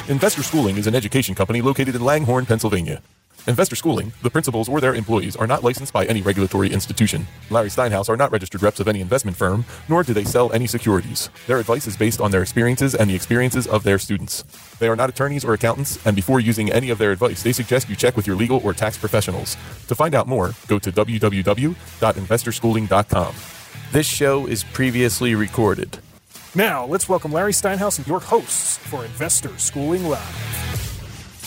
Investor Schooling is an education company located in Langhorne, Pennsylvania. Investor Schooling, the principals or their employees are not licensed by any regulatory institution. Larry Steinhaus are not registered reps of any investment firm, nor do they sell any securities. Their advice is based on their experiences and the experiences of their students. They are not attorneys or accountants, and before using any of their advice, they suggest you check with your legal or tax professionals. To find out more, go to www.investorschooling.com. This show is previously recorded. Now, let's welcome Larry Steinhaus and your hosts for Investor Schooling Live.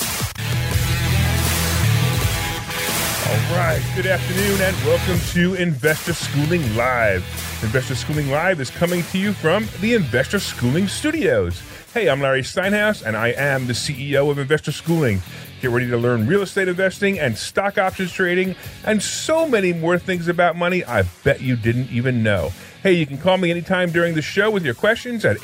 All right, good afternoon and welcome to Investor Schooling Live. Investor Schooling Live is coming to you from the Investor Schooling Studios. Hey, I'm Larry Steinhaus and I am the CEO of Investor Schooling. Get ready to learn real estate investing and stock options trading and so many more things about money I bet you didn't even know. Hey, you can call me anytime during the show with your questions at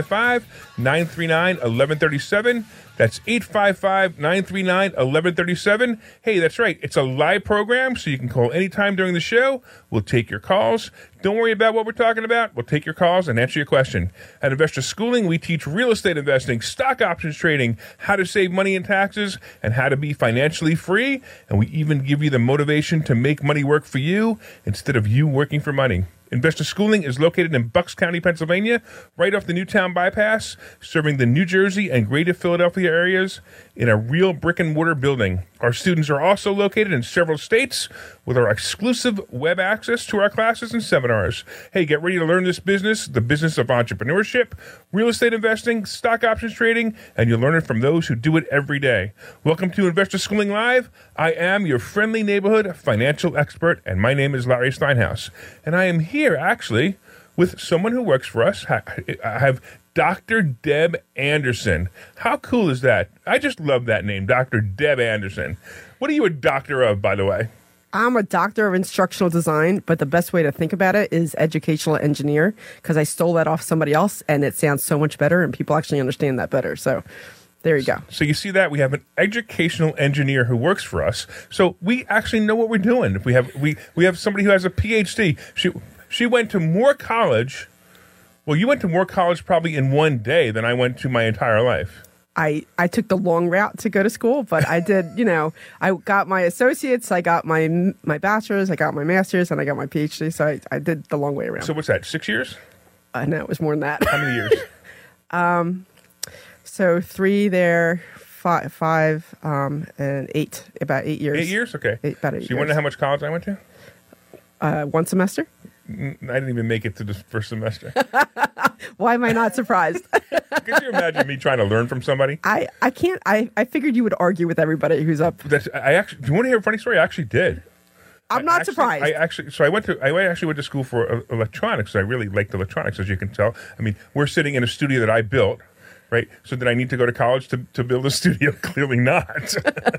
855-939-1137. That's 855-939-1137. Hey, that's right. It's a live program, so you can call anytime during the show. We'll take your calls. Don't worry about what we're talking about. We'll take your calls and answer your question. At Investor Schooling, we teach real estate investing, stock options trading, how to save money in taxes, and how to be financially free. And we even give you the motivation to make money work for you instead of you working for money. Investor Schooling is located in Bucks County, Pennsylvania, right off the Newtown Bypass, serving the New Jersey and Greater Philadelphia areas in a real brick-and-mortar building. Our students are also located in several states with our exclusive web access to our classes and seminars. Hey, get ready to learn this business, the business of entrepreneurship, real estate investing, stock options trading, and you'll learn it from those who do it every day. Welcome to Investor Schooling Live. I am your friendly neighborhood financial expert, and my name is Larry Steinhaus. And I am here, actually, with someone who works for us. I have Dr. Deb Anderson. How cool is that? I just love that name, Dr. Deb Anderson. What are you a doctor of, by the way? I'm a doctor of instructional design, but the best way to think about it is educational engineer, because I stole that off somebody else, and it sounds so much better, and people actually understand that better. So there you go. So you see that? We have an educational engineer who works for us. So we actually know what we're doing. We have somebody who has a PhD. She went to more college. Well, you went to more college probably in one day than I went to my entire life. I took the long route to go to school, but I did, I got my associates, I got my bachelor's, I got my master's, and I got my PhD. So I did the long way around. So what's that, 6 years? No, it was more than that. How many years? So 3 there, 5, and 8, about 8 years. 8 years? Okay. About 8 years. So you want to know how much college I went to? 1 semester. I didn't even make it to the first semester. Why am I not surprised? Could you imagine me trying to learn from somebody? I can't. I figured you would argue with everybody who's up. Do you want to hear a funny story? I actually did. I'm not surprised. I actually went to school for electronics. I really liked electronics, as you can tell. I mean, we're sitting in a studio that I built. Right. So did I need to go to college to build a studio? Clearly not.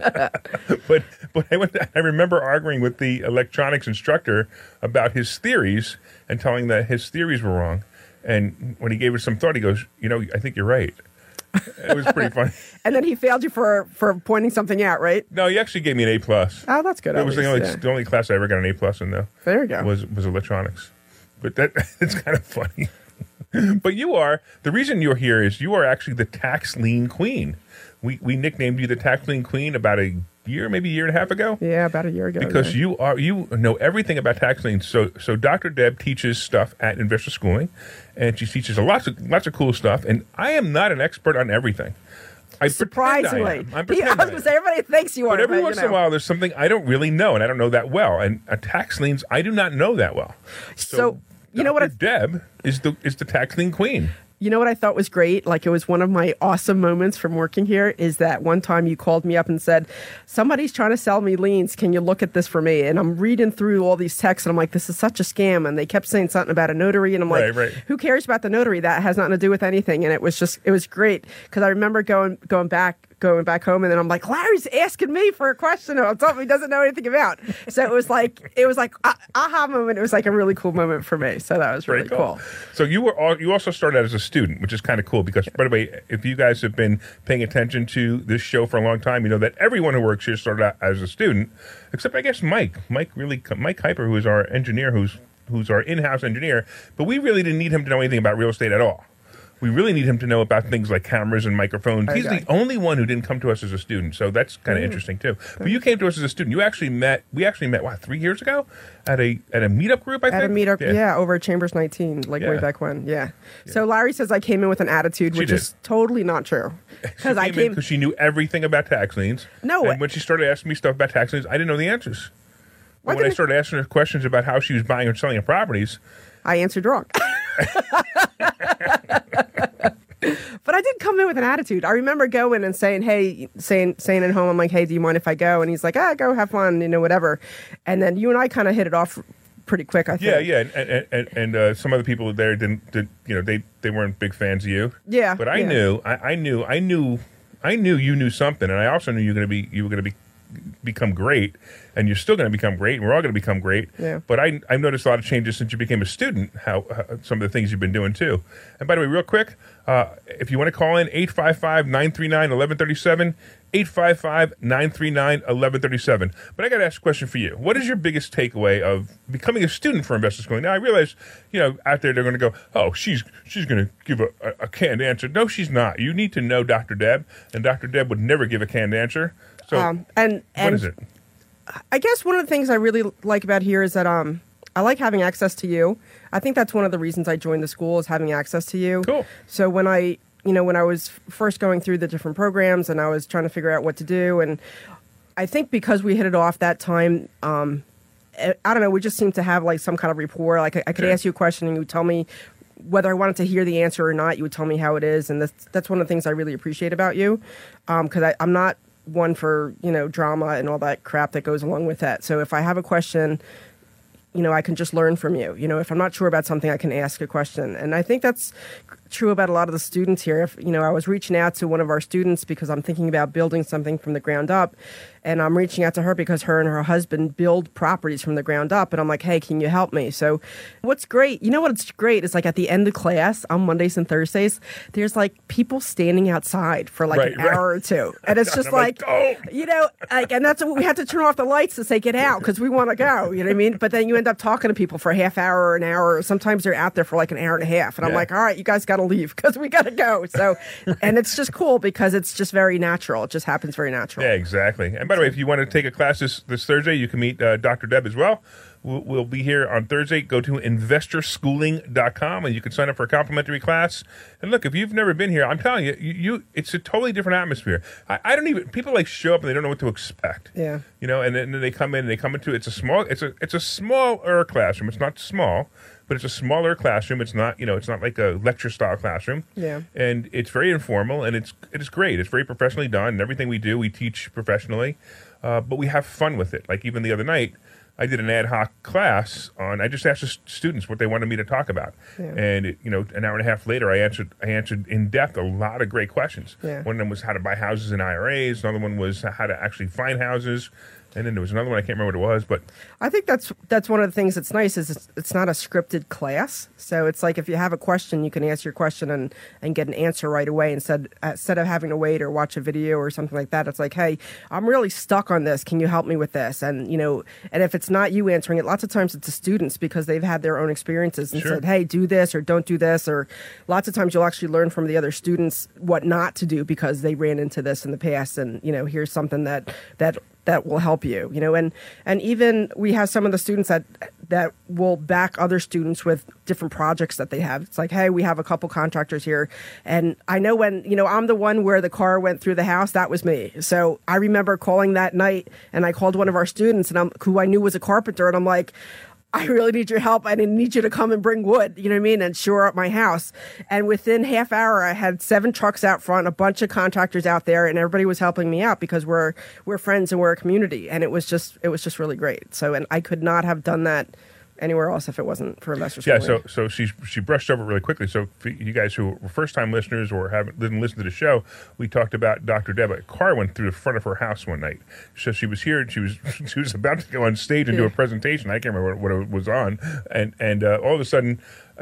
But I remember arguing with the electronics instructor about his theories and telling that his theories were wrong. And when he gave it some thought, he goes, I think you're right. It was pretty funny. And then he failed you for pointing something out, right? No, he actually gave me an A+. Oh, that's good. It was the only class I ever got an A+ in, though. There you go. Was electronics. But it's kind of funny. But the reason you're here is you are actually the tax lien queen. We nicknamed you the tax lien queen about a year, maybe a year and a half ago. Yeah, about a year ago. Because you know everything about tax liens. So Dr. Deb teaches stuff at Investor Schooling, and she teaches lots of cool stuff. And I am not an expert on everything. Surprisingly, I was going to say everybody thinks you are. But every once in a while, there's something I don't really know, and I don't know that well. And tax liens, I do not know that well. So you know what? Deb is the tax lien queen. You know what I thought was great? Like, it was one of my awesome moments from working here is that one time you called me up and said, somebody's trying to sell me liens. Can you look at this for me? And I'm reading through all these texts and I'm like, this is such a scam. And they kept saying something about a notary. And I'm like, who cares about the notary? That has nothing to do with anything. And it was great. Because I remember going back home, and then I'm like, Larry's asking me for a question about something he doesn't know anything about. So it was like aha moment. It was like a really cool moment for me. So that was really cool. So you also started out as a student, which is kind of cool because, by the way, if you guys have been paying attention to this show for a long time, you know that everyone who works here started out as a student, except I guess Mike Hyper, who is our engineer, who's our in-house engineer, but we really didn't need him to know anything about real estate at all. we really need him to know about things like cameras and microphones. He's Okay. the only one who didn't come to us as a student, so that's kind of interesting too. But you came to us as a student. We actually met what, 3 years ago at a meetup group. I think At a meetup, yeah, over at Chambers 19, like way Yeah. back when, yeah. So Larry says I came in with an attitude, which did. is totally not true. Because I came, because she knew everything about tax liens. No. And when she started asking me stuff about tax liens, I didn't know the answers. Why And when I didn't- started asking her questions about how she was buying or selling her properties, I answered wrong. But I did come in with an attitude. I remember going and saying at home, I'm like, hey, do you mind if I go? And he's like, go have fun, whatever. And then you and I kind of hit it off pretty quick, I think. yeah, and some other people there didn't they weren't big fans of you. Yeah, But I yeah. knew you knew something, and I also knew you were going to become great, and you're still going to become great, and we're all going to become great. Yeah. But I've noticed a lot of changes since you became a student, how some of the things you've been doing too. And by the way, real quick, if you want to call in, 855-939-1137, 855-939-1137. But I got to ask a question for you. What is your biggest takeaway of becoming a student for Investor Schooling? Now, I realize, out there they're going to go, oh, she's going to give a canned answer. No, she's not. You need to know Dr. Deb, and Dr. Deb would never give a canned answer. So and what is it? I guess one of the things I really like about here is that I like having access to you. I think that's one of the reasons I joined the school, is having access to you. Cool. So when I was first going through the different programs and I was trying to figure out what to do, and I think because we hit it off that time, I don't know, we just seemed to have like some kind of rapport. Like I could Sure. ask you a question and you would tell me whether I wanted to hear the answer or not. You would tell me how it is, and that's one of the things I really appreciate about you, because I'm not one for drama and all that crap that goes along with that. So if I have a question, I can just learn from you. If I'm not sure about something, I can ask a question. And I think that's true about a lot of the students here. If I was reaching out to one of our students because I'm thinking about building something from the ground up, and I'm reaching out to her because her and her husband build properties from the ground up, and I'm like, hey, can you help me? So what's great, what's great is like at the end of class on Mondays and Thursdays, there's like people standing outside for like an hour or two, and it's just I'm like, "Oh." and that's what we had to turn off the lights to say get out because we want to go. You know what I mean? But then you end up talking to people for a half hour or an hour. Or sometimes they're out there for like an hour and a half, and I'm Yeah. like, all right, you guys got to leave because we got to go. So, and it's just cool because it's just very natural. It just happens very natural. Yeah, exactly. And by the way, if you want to take a class this Thursday, you can meet Dr. Deb as well. We'll be here on Thursday. Go to investorschooling.com and you can sign up for a complimentary class. And look, if you've never been here, I'm telling you, it's a totally different atmosphere. I don't even, people like show up and they don't know what to expect. Yeah. And then they come in and they come into, it's a smaller classroom. It's not small, but it's a smaller classroom. It's not, it's not like a lecture style classroom. Yeah. And it's very informal and it is great. It's very professionally done. And everything we do, we teach professionally. But we have fun with it. Like even the other night, I did an ad hoc class I just asked the students what they wanted me to talk about. Yeah. And, an hour and a half later, I answered in depth a lot of great questions. Yeah. One of them was how to buy houses in IRAs. Another one was how to actually find houses. And then there was another one, I can't remember what it was, but I think that's one of the things that's nice is it's not a scripted class. So it's like if you have a question, you can ask your question and get an answer right away instead of having to wait or watch a video or something like that. It's like, hey, I'm really stuck on this. Can you help me with this? And and if it's not you answering it, lots of times it's the students because they've had their own experiences and Sure. said, hey, do this or don't do this. Or lots of times you'll actually learn from the other students what not to do because they ran into this in the past. And here's something that will help you, and even we have some of the students that will back other students with different projects that they have. It's like, hey, we have a couple contractors here, and I know when I'm the one where the car went through the house. That was me. So I remember calling that night, and I called one of our students, and who I knew was a carpenter, and I'm like, I really need your help. I need you to come and bring wood, you know what I mean, and shore up my house. And within half hour, I had 7 trucks out front, a bunch of contractors out there, and everybody was helping me out because we're friends and we're a community. And it was just really great. So, and I could not have done that anywhere else if it wasn't for Investor yeah, Schooling. so she brushed over really quickly. So for you guys who were first-time listeners or didn't listen to the show, we talked about Dr. Deb. A car went through the front of her house one night. So she was here and she was about to go on stage and do a presentation. I can't remember what it was on. And all of a sudden,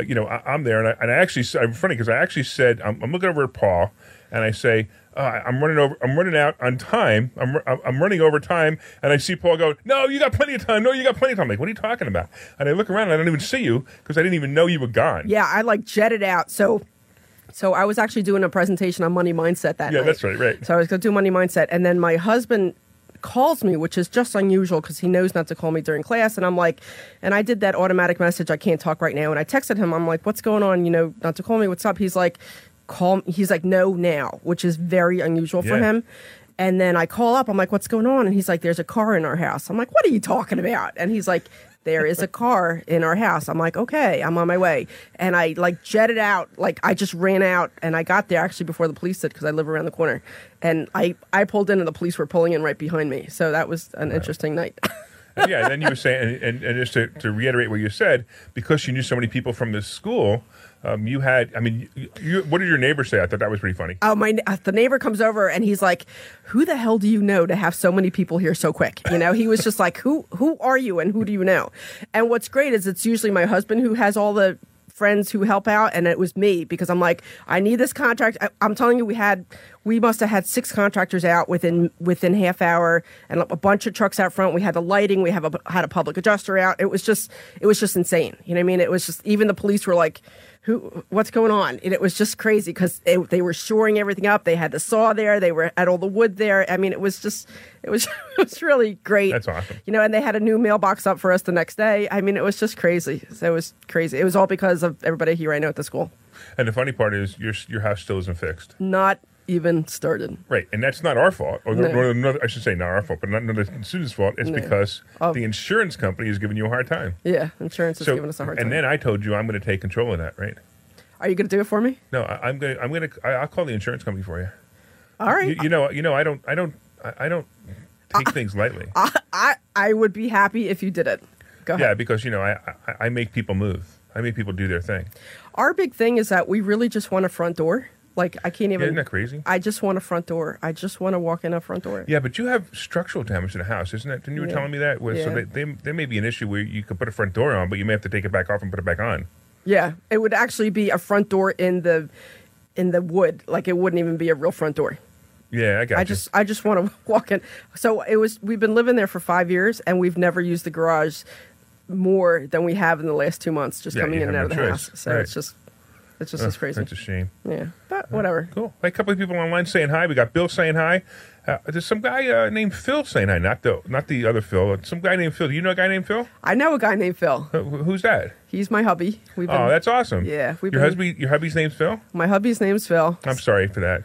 I'm there and I actually, I'm funny because I actually said, I'm looking over at Paul and I say, I'm running out on time. I'm running over time, and I see Paul go, "No, you got plenty of time. No, you got plenty of time." I'm like, what are you talking about? And I look around, and I don't even see you because I didn't even know you were gone. Yeah, I jetted out. So So I was actually doing a presentation on money mindset that night. Yeah, that's right. So I was going to do money mindset, and then my husband calls me, which is just unusual because he knows not to call me during class. And I'm like, and I did that automatic message, I can't talk right now. And I texted him, I'm like, what's going on? Not to call me. What's up? He's like, call me. He's like, no, now, which is very unusual for him. And then I call up, I'm like, what's going on? And he's like, there's a car in our house. I'm like, what are you talking about? And he's like, there is a car in our house. I'm like, okay, I'm on my way. And I jetted out, I just ran out, and I got there actually before the police did because I live around the corner. And I pulled in and the police were pulling in right behind me. So that was an interesting night. And then you were saying, and just to reiterate what you said, because you knew so many people from this school, you had, what did your neighbor say? I thought that was pretty funny. Oh, the neighbor comes over and he's like, who the hell do you know to have so many people here so quick? He was just like, who are you and who do you know? And what's great is it's usually my husband who has all the friends who help out, and it was me because I'm like, I need this contract. I'm telling you, we must have had 6 contractors out within half hour, and a bunch of trucks out front. We had the lighting. We had a public adjuster out. It was just insane. You know what I mean? It was just, even the police were like, what's going on? And it was just crazy because they were shoring everything up. They had the saw there. They were at all the wood there. I mean, it was really great. That's awesome. And they had a new mailbox up for us the next day. I mean, it was just crazy. So it was crazy. It was all because of everybody here I know at the school. And the funny part is your house still isn't fixed. Not even started. Right, and that's not our fault. Or No. I should say not our fault, but not the student's fault. It's because the insurance company is giving you a hard time. Yeah, insurance is giving us a hard time. And then I told you I'm going to take control of that, right? Are you going to do it for me? No, I'll call the insurance company for you. All right. I don't take things lightly. I would be happy if you did it. Go ahead. Yeah, because I make people move. I make people do their thing. Our big thing is that we really just want a front door. I can't even. Isn't that crazy? I just want a front door. I just want to walk in a front door. Yeah, but you have structural damage to the house, isn't it? Didn't you were telling me that? So there may be an issue where you could put a front door on, but you may have to take it back off and put it back on. Yeah, it would actually be a front door in the wood. It wouldn't even be a real front door. Yeah, I got you. I just want to walk in. So we've been living there for 5 years, and we've never used the garage more than we have in the last 2 months, just coming in and out of the house. So right. it's just as crazy. That's a shame. Yeah, but whatever. Cool. A couple of people online saying hi. We got Bill saying hi. There's some guy named Phil saying hi. Not the other Phil. Some guy named Phil. Do you know a guy named Phil? I know a guy named Phil. Who's that? He's my hubby. That's awesome. Yeah. Your hubby's name's Phil? My hubby's name's Phil. I'm sorry for that.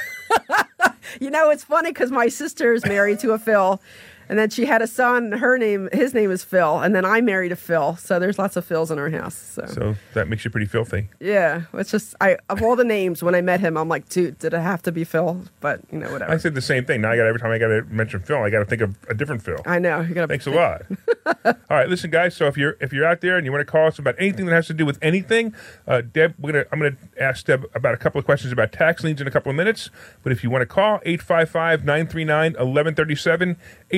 It's funny because my sister is married to a Phil. And then she had a son. His name is Phil. And then I married a Phil. So there's lots of Phils in our house. So that makes you pretty filthy. Yeah. It's just, of all the names, when I met him, I'm like, dude, did it have to be Phil? But, whatever. I said the same thing. Now every time I got to mention Phil, I got to think of a different Phil. I know. Thanks a lot. All right, listen, guys. So if you're out there and you want to call us about anything that has to do with anything, Deb, I'm gonna ask Deb about a couple of questions about tax liens in a couple of minutes. But if you want to call 855-939-1137,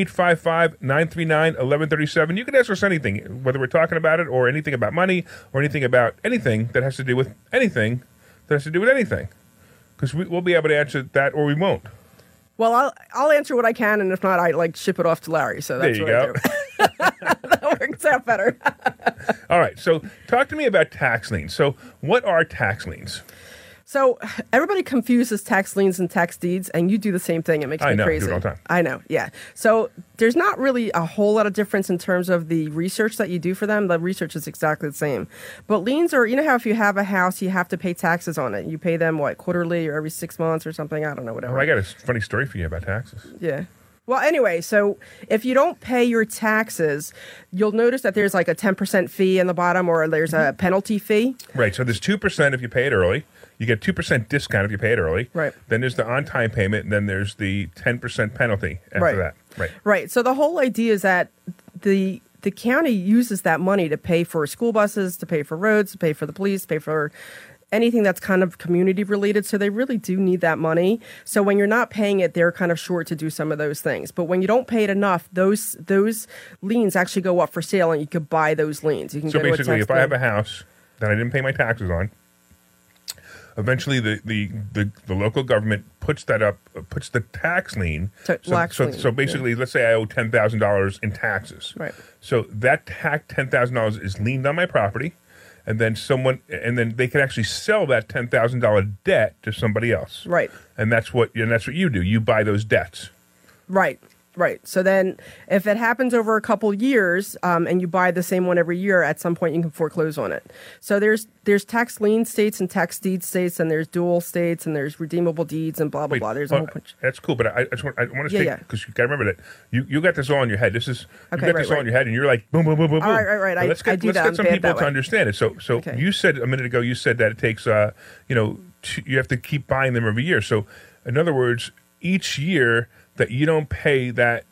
855-939-1137, you can ask us anything, whether we're talking about it or anything about money or anything about anything that has to do with anything that has to do with anything, because we'll be able to answer that or we won't. Well, I'll answer what I can, and if not, I ship it off to Larry. So that's there you what go. I do. That works out better. All right. So talk to me about tax liens. So what are tax liens? So everybody confuses tax liens and tax deeds, and you do the same thing. It makes me crazy. I do it all the time. I know, yeah. So there's not really a whole lot of difference in terms of the research that you do for them. The research is exactly the same. But liens are, how if you have a house, you have to pay taxes on it. You pay them, quarterly or every 6 months or something? I don't know, whatever. Oh, I got a funny story for you about taxes. Yeah. Well, anyway, so if you don't pay your taxes, you'll notice that there's a 10% fee in the bottom, or there's a penalty fee. Right. So there's 2% if you pay it early. You get 2% discount if you pay it early. Right. Then there's the on-time payment, and then there's the 10% penalty after that. Right. Right. So the whole idea is that the county uses that money to pay for school buses, to pay for roads, to pay for the police, to pay for anything that's kind of community related. So they really do need that money. So when you're not paying it, they're kind of short to do some of those things. But when you don't pay it enough, those liens actually go up for sale, and you could buy those liens. You can so basically, if I have a house that I didn't pay my taxes on, eventually the local government puts the tax lien. So basically, let's say I owe $10,000 in taxes. Right. So that $10,000 is liened on my property. and then they can actually sell that $10,000 debt to somebody else. Right. And that's what you do. You buy those debts. Right. Right. So then if it happens over a couple years and you buy the same one every year, at some point you can foreclose on it. So there's tax lien states and tax deed states, and there's dual states, and there's redeemable deeds and blah, blah, blah. There's a whole bunch. That's cool, but I want to say, because you got to remember that you got this all in your head. You got this all in your head, and you're like, boom, boom, boom, boom, boom. Right. Let's get some people to understand it. So Okay. You said a minute ago, you said that it takes, you have to keep buying them every year. So in other words, each year that you don't pay that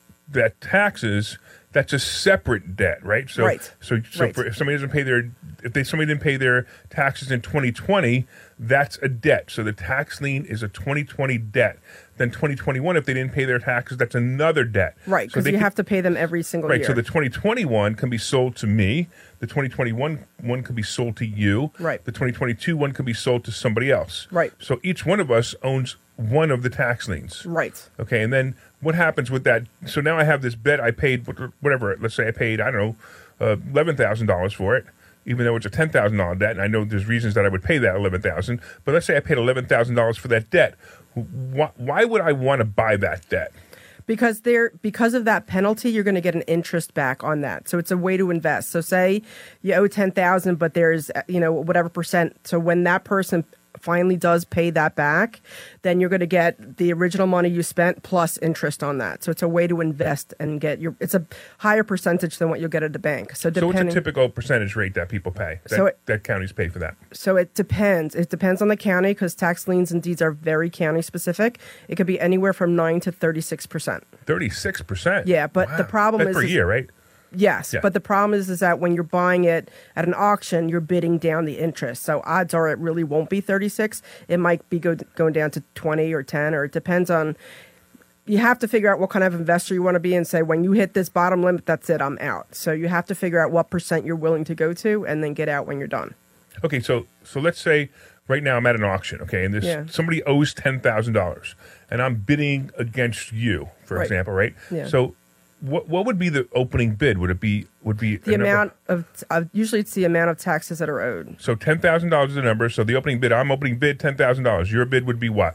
taxes, that's a separate debt, right? So, right. So Right. if somebody somebody didn't pay their taxes in 2020, that's a debt. So the tax lien is a 2020 debt. Then 2021, if they didn't pay their taxes, that's another debt. Right, because you have to pay them every single year. Right, so the 2021 can be sold to me. The 2021 one can be sold to you. Right. The 2022 one can be sold to somebody else. Right. So each one of us owns one of the tax liens. Right. Okay, and then what happens with that? So now I have this bet I paid, whatever, let's say I paid, I don't know, $11,000 for it, even though it's a $10,000 debt, and I know there's reasons that I would pay that $11,000, but let's say I paid $11,000 for that debt. Why would I want to buy that debt? Because of that penalty, you're going to get an interest back on that. So it's a way to invest. So say you owe $10,000, but there's whatever percent. So when that person finally does pay that back, then you're going to get the original money you spent plus interest on that. So it's a way to invest and get it's a higher percentage than what you'll get at the bank. So what's a typical percentage rate that people pay? That counties pay for that? So it depends. It depends on the county, because tax liens and deeds are very county specific. It could be anywhere from 9 to 36%. 36%? Yeah, but wow. The problem That's per year, right? Yes, yeah. But the problem is that when you're buying it at an auction, you're bidding down the interest. So odds are it really won't be 36. It might be going down to 20 or 10, or it depends on. You have to figure out what kind of investor you want to be and say, when you hit this bottom limit, that's it, I'm out. So you have to figure out what percent you're willing to go to and then get out when you're done. Okay, so let's say right now I'm at an auction, okay, and somebody owes $10,000, and I'm bidding against you, for example, right? Yeah. So what would be the opening bid? Would be the amount of usually it's the amount of taxes that are owed. So $10,000 is the number. So the opening bid, I'm opening bid $10,000. Your bid would be what?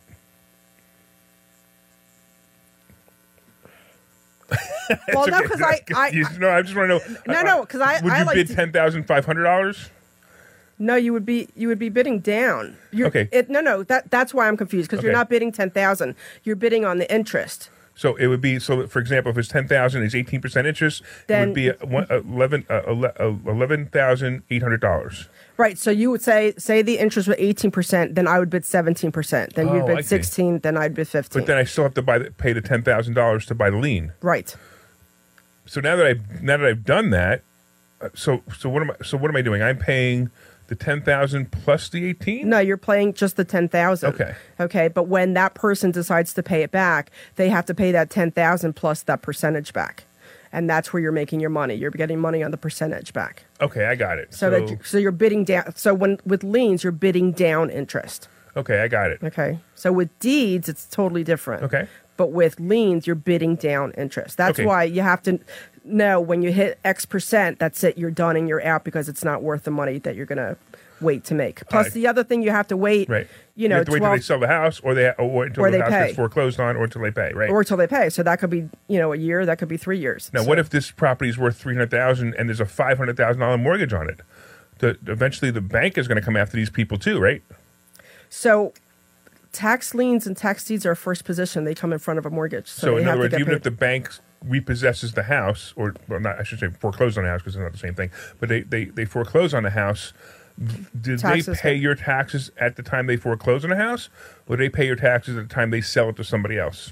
Well, no, because I just want to know. No, because would you bid $10,500? No, you would be bidding down. Okay. That's why I'm confused, because you're not bidding 10,000. You're bidding on the interest. So it would be, for example, if it's 10,000 is 18% interest, then it would be $11,800. Right. So you would say the interest was 18%, then I would bid 17%. Then you'd bid 16, then I'd bid 15. But then I still have to pay the $10,000 to buy the lien. Right. So now that I've done that, so what am I doing? I'm paying the 10,000 plus the 18? No, you're paying just the 10,000. Okay. Okay, but when that person decides to pay it back, they have to pay that 10,000 plus that percentage back. And that's where you're making your money. You're getting money on the percentage back. Okay, I got it. So you're bidding down. So with liens, you're bidding down interest. Okay, I got it. Okay. So with deeds, it's totally different. Okay. But with liens, you're bidding down interest. That's why you have to know when you hit X percent, that's it, you're done and you're out, because it's not worth the money that you're going to wait to make. Plus, the other thing you have to wait, right. You have to wait until they sell the house, or until the house gets foreclosed on, or until they pay, right? Or until they pay. So that could be, a year, that could be 3 years. Now, what if this property is worth $300,000 and there's a $500,000 mortgage on it? Eventually, the bank is going to come after these people too, right? So tax liens and tax deeds are first position. They come in front of a mortgage. So in other words, even if the bank repossesses the house, I should say foreclose on the house, because it's not the same thing, but they foreclose on the house, did they pay your taxes at the time they foreclose on the house, or do they pay your taxes at the time they sell it to somebody else?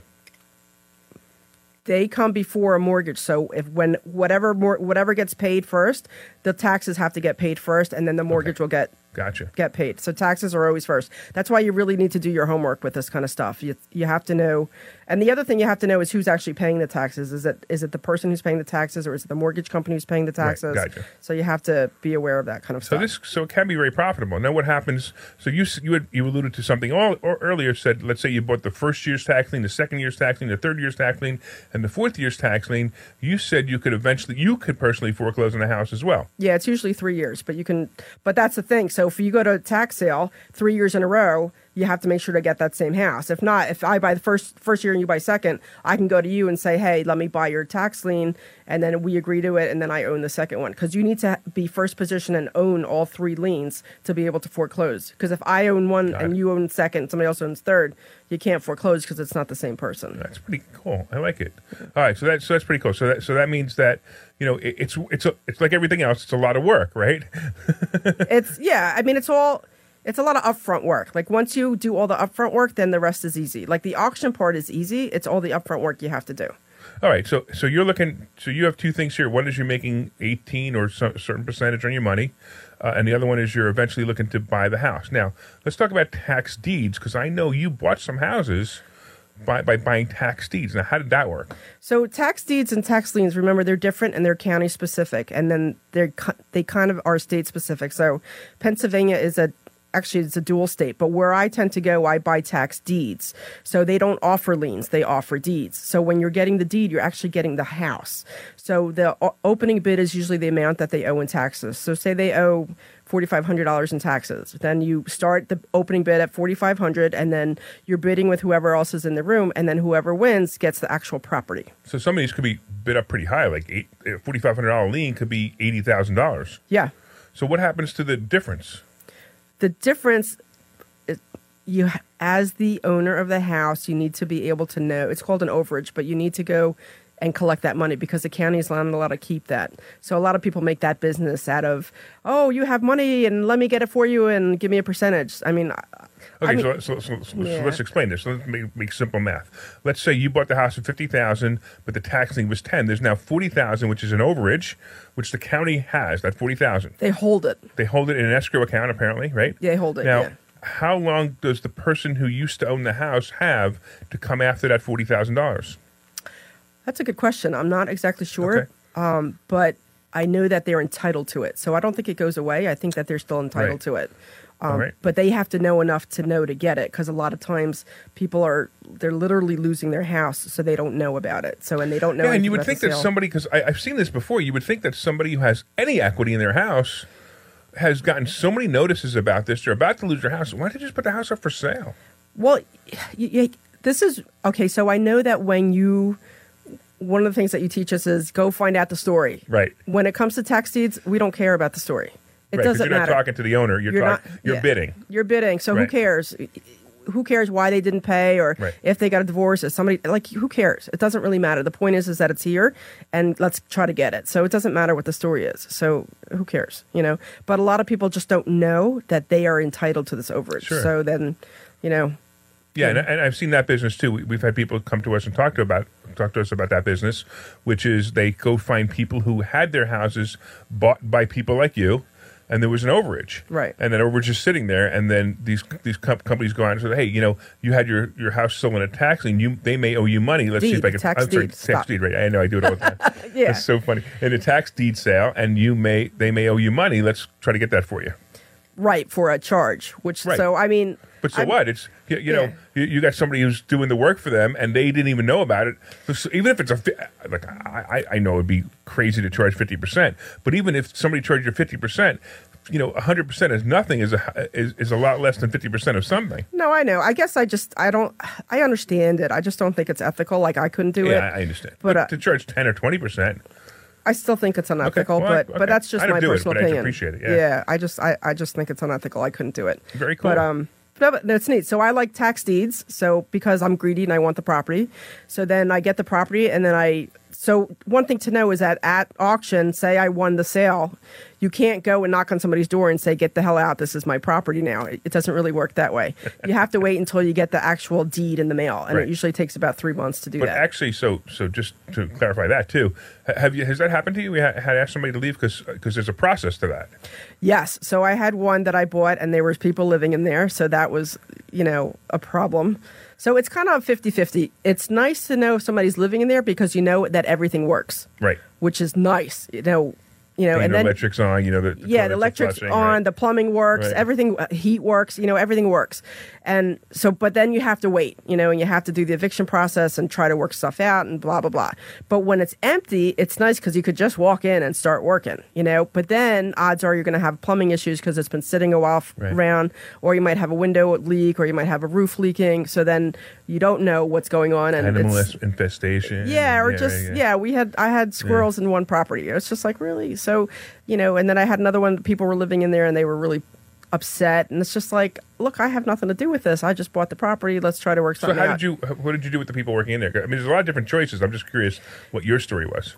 They come before a mortgage. So whatever gets paid first, the taxes have to get paid first, and then the mortgage will get Gotcha. get paid. So taxes are always first. That's why you really need to do your homework with this kind of stuff. You have to know. And the other thing you have to know is who's actually paying the taxes. Is it the person who's paying the taxes, or is it the mortgage company who's paying the taxes? Right, gotcha. So you have to be aware of that kind of stuff. So it can be very profitable. Now, what happens? So you alluded to something earlier. Said, let's say you bought the first year's tax lien, the second year's tax lien, the third year's tax lien, and the fourth year's tax lien. You said you could personally foreclose on the house as well. Yeah, it's usually 3 years, but that's the thing. So if you go to a tax sale 3 years in a row, you have to make sure to get that same house. If not, if I buy the first year and you buy second, I can go to you and say, hey, let me buy your tax lien, and then we agree to it, and then I own the second one. Because you need to be first position and own all 3 liens to be able to foreclose. Because if I own one and you own second, somebody else owns third, you can't foreclose because it's not the same person. That's pretty cool. I like it. All right, so that's pretty cool. So that means that it's like everything else. It's a lot of work, right? It's a lot of upfront work. Like once you do all the upfront work, then the rest is easy. Like the auction part is easy. It's all the upfront work you have to do. All right. So you're looking. So you have 2 things here. One is you're making 18 or some certain percentage on your money, and the other one is you're eventually looking to buy the house. Now let's talk about tax deeds, because I know you bought some houses by buying tax deeds. Now, how did that work? So tax deeds and tax liens, remember, they're different and they're county specific, and then they kind of are state specific. So Pennsylvania is it's a dual state, but where I tend to go, I buy tax deeds. So they don't offer liens, they offer deeds. So when you're getting the deed, you're actually getting the house. So the opening bid is usually the amount that they owe in taxes. So say they owe $4,500 in taxes. Then you start the opening bid at $4,500, and then you're bidding with whoever else is in the room, and then whoever wins gets the actual property. So some of these could be bid up pretty high, like $4,500 lien could be $80,000. Yeah. So what happens to the difference? The difference, as the owner of the house, you need to be able to know. It's called an overage, but you need to go and collect that money because the county is not allowed to keep that. So a lot of people make that business out of, oh, you have money and let me get it for you and give me a percentage. So let's explain this. Let's make simple math. Let's say you bought the house for $50,000, but the tax lien was $10,000. There's now $40,000, which is an overage, which the county has. That $40,000. They hold it. They hold it in an escrow account, apparently, right? They hold it. Now, yeah. How long does the person who used to own the house have to come after that $40,000? That's a good question. I'm not exactly sure, okay. But I know that they're entitled to it. So I don't think it goes away. I think that they're still entitled to it. Right. But they have to know enough to know to get it, because a lot of times they're literally losing their house, so they don't know about it. So, and they don't know. Yeah, and you would think that somebody, because I've seen this before, you would think that somebody who has any equity in their house has gotten so many notices about this, they're about to lose their house. Why don't you just put the house up for sale? Well, this is, okay, so I know that one of the things that you teach us is go find out the story. Right. When it comes to tax deeds, we don't care about the story. It doesn't you're matter. Not talking to the owner. You're bidding. You're bidding. So who cares? Who cares why they didn't pay, or if they got a divorce, or somebody, like, who cares? It doesn't really matter. The point is that it's here, and let's try to get it. So it doesn't matter what the story is. So who cares, But a lot of people just don't know that they are entitled to this overage. Sure. So then, Yeah, and I've seen that business too. We've had people come to us and talk to us about that business, which is they go find people who had their houses bought by people like you, and there was an overage. Right. And that overage is sitting there, and then these companies go out and say, hey, you had your house still in a tax lien, they may owe you money. Let's see if I can... Tax deed, right. I know, I do it all the time. Yeah. It's so funny. In a tax deed sale, and they may owe you money. Let's try to get that for you. Right, for a charge, which, so, I mean... But what? It's you got somebody who's doing the work for them, and they didn't even know about it. So even if it's I know it'd be crazy to charge 50%, but even if somebody charged you 50%, 100% is nothing. Is a lot less than 50% of something. No, I know. I guess I understand it. I just don't think it's ethical. Like, I couldn't do it. Yeah, I understand. But to charge 10 or 20%. I still think it's unethical, but that's just my personal opinion. I appreciate it. Yeah, I just think it's unethical. I couldn't do it. Very cool. But that's neat. So I like tax deeds. So because I'm greedy and I want the property, so then I get the property and then I So one thing to know is that at auction, say I won the sale, you can't go and knock on somebody's door and say, get the hell out, this is my property now. It doesn't really work that way. You have to wait until you get the actual deed in the mail, and Right. it usually takes about 3 months to do But that. actually, so just to clarify that too, has that happened to you? We had to ask somebody to leave because there's a process to that. Yes. So I had one that I bought, and there was people living in there, so that was, a problem. So it's kind of 50-50. It's nice to know if somebody's living in there because you know that everything works, Right. which is nice. And the then electric's on, the the toilets are electric's flushing, on, right? the plumbing works, Right. everything, heat works, everything works. And so, but then you have to wait, and you have to do the eviction process and try to work stuff out and blah, blah, blah. But when it's empty, it's nice because you could just walk in and start working, but then odds are you're going to have plumbing issues because it's been sitting a while Right. around, or you might have a window leak, or you might have a roof leaking. So then you don't know what's going on. And Animal it's, infestation. yeah, or yeah. I had squirrels in one property. It was just like, really? So, and then I had another one, people were living in there and they were really upset. And it's just like, look, I have nothing to do with this. I just bought the property. Let's try to work So something out. what did you do with the people working in there? I mean, there's a lot of different choices. I'm just curious what your story was.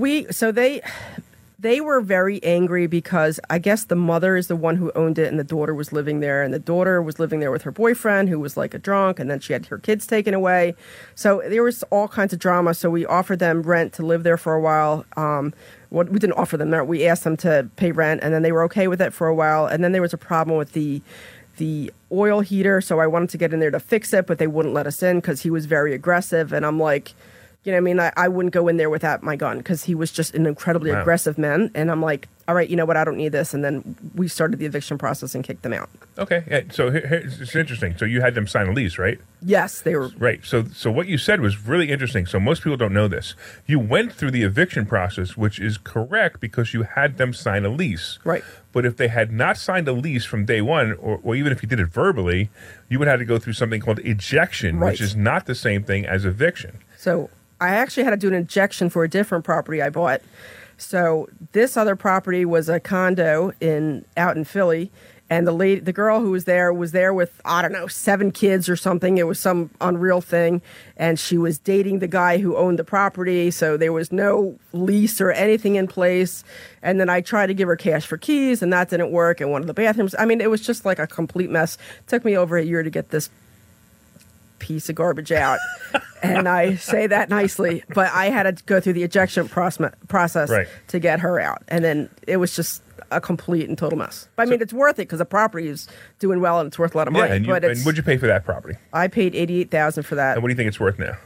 They were very angry because I guess the mother is the one who owned it and the daughter was living there, and the daughter was living there with her boyfriend who was like a drunk, and then she had her kids taken away. So there was all kinds of drama. So we offered them rent to live there for a while. We didn't offer them that. We asked them to pay rent, and then they were okay with it for a while. And then there was a problem with the oil heater, so I wanted to get in there to fix it, but they wouldn't let us in because he was very aggressive. And I'm like, I wouldn't go in there without my gun because he was just an incredibly Wow. aggressive man. And I'm like, all right, you know what? I don't need this. And then we started the eviction process and kicked them out. Okay. Yeah, so it's interesting. So you had them sign a lease, right? Yes, they were. Right. So what you said was really interesting. So most people don't know this. You went through the eviction process, which is correct because you had them sign a lease. Right. But if they had not signed a lease from day one, or even if you did it verbally, you would have to go through something called ejection, Right. which is not the same thing as eviction. So I actually had to do an injection for a different property I bought. So this other property was a condo out in Philly, and the girl who was there with, I don't know, 7 kids or something. It was some unreal thing, and she was dating the guy who owned the property, so there was no lease or anything in place. And then I tried to give her cash for keys, and that didn't work, and one of the bathrooms, it was just like a complete mess. It took me over a year to get this piece of garbage out. And I say that nicely, but I had to go through the ejection process Right. to get her out. And then it was just a complete and total mess. But it's worth it because the property is doing well and it's worth a lot of money. and what'd you pay for that property? I paid $88,000 for that. And what do you think it's worth now?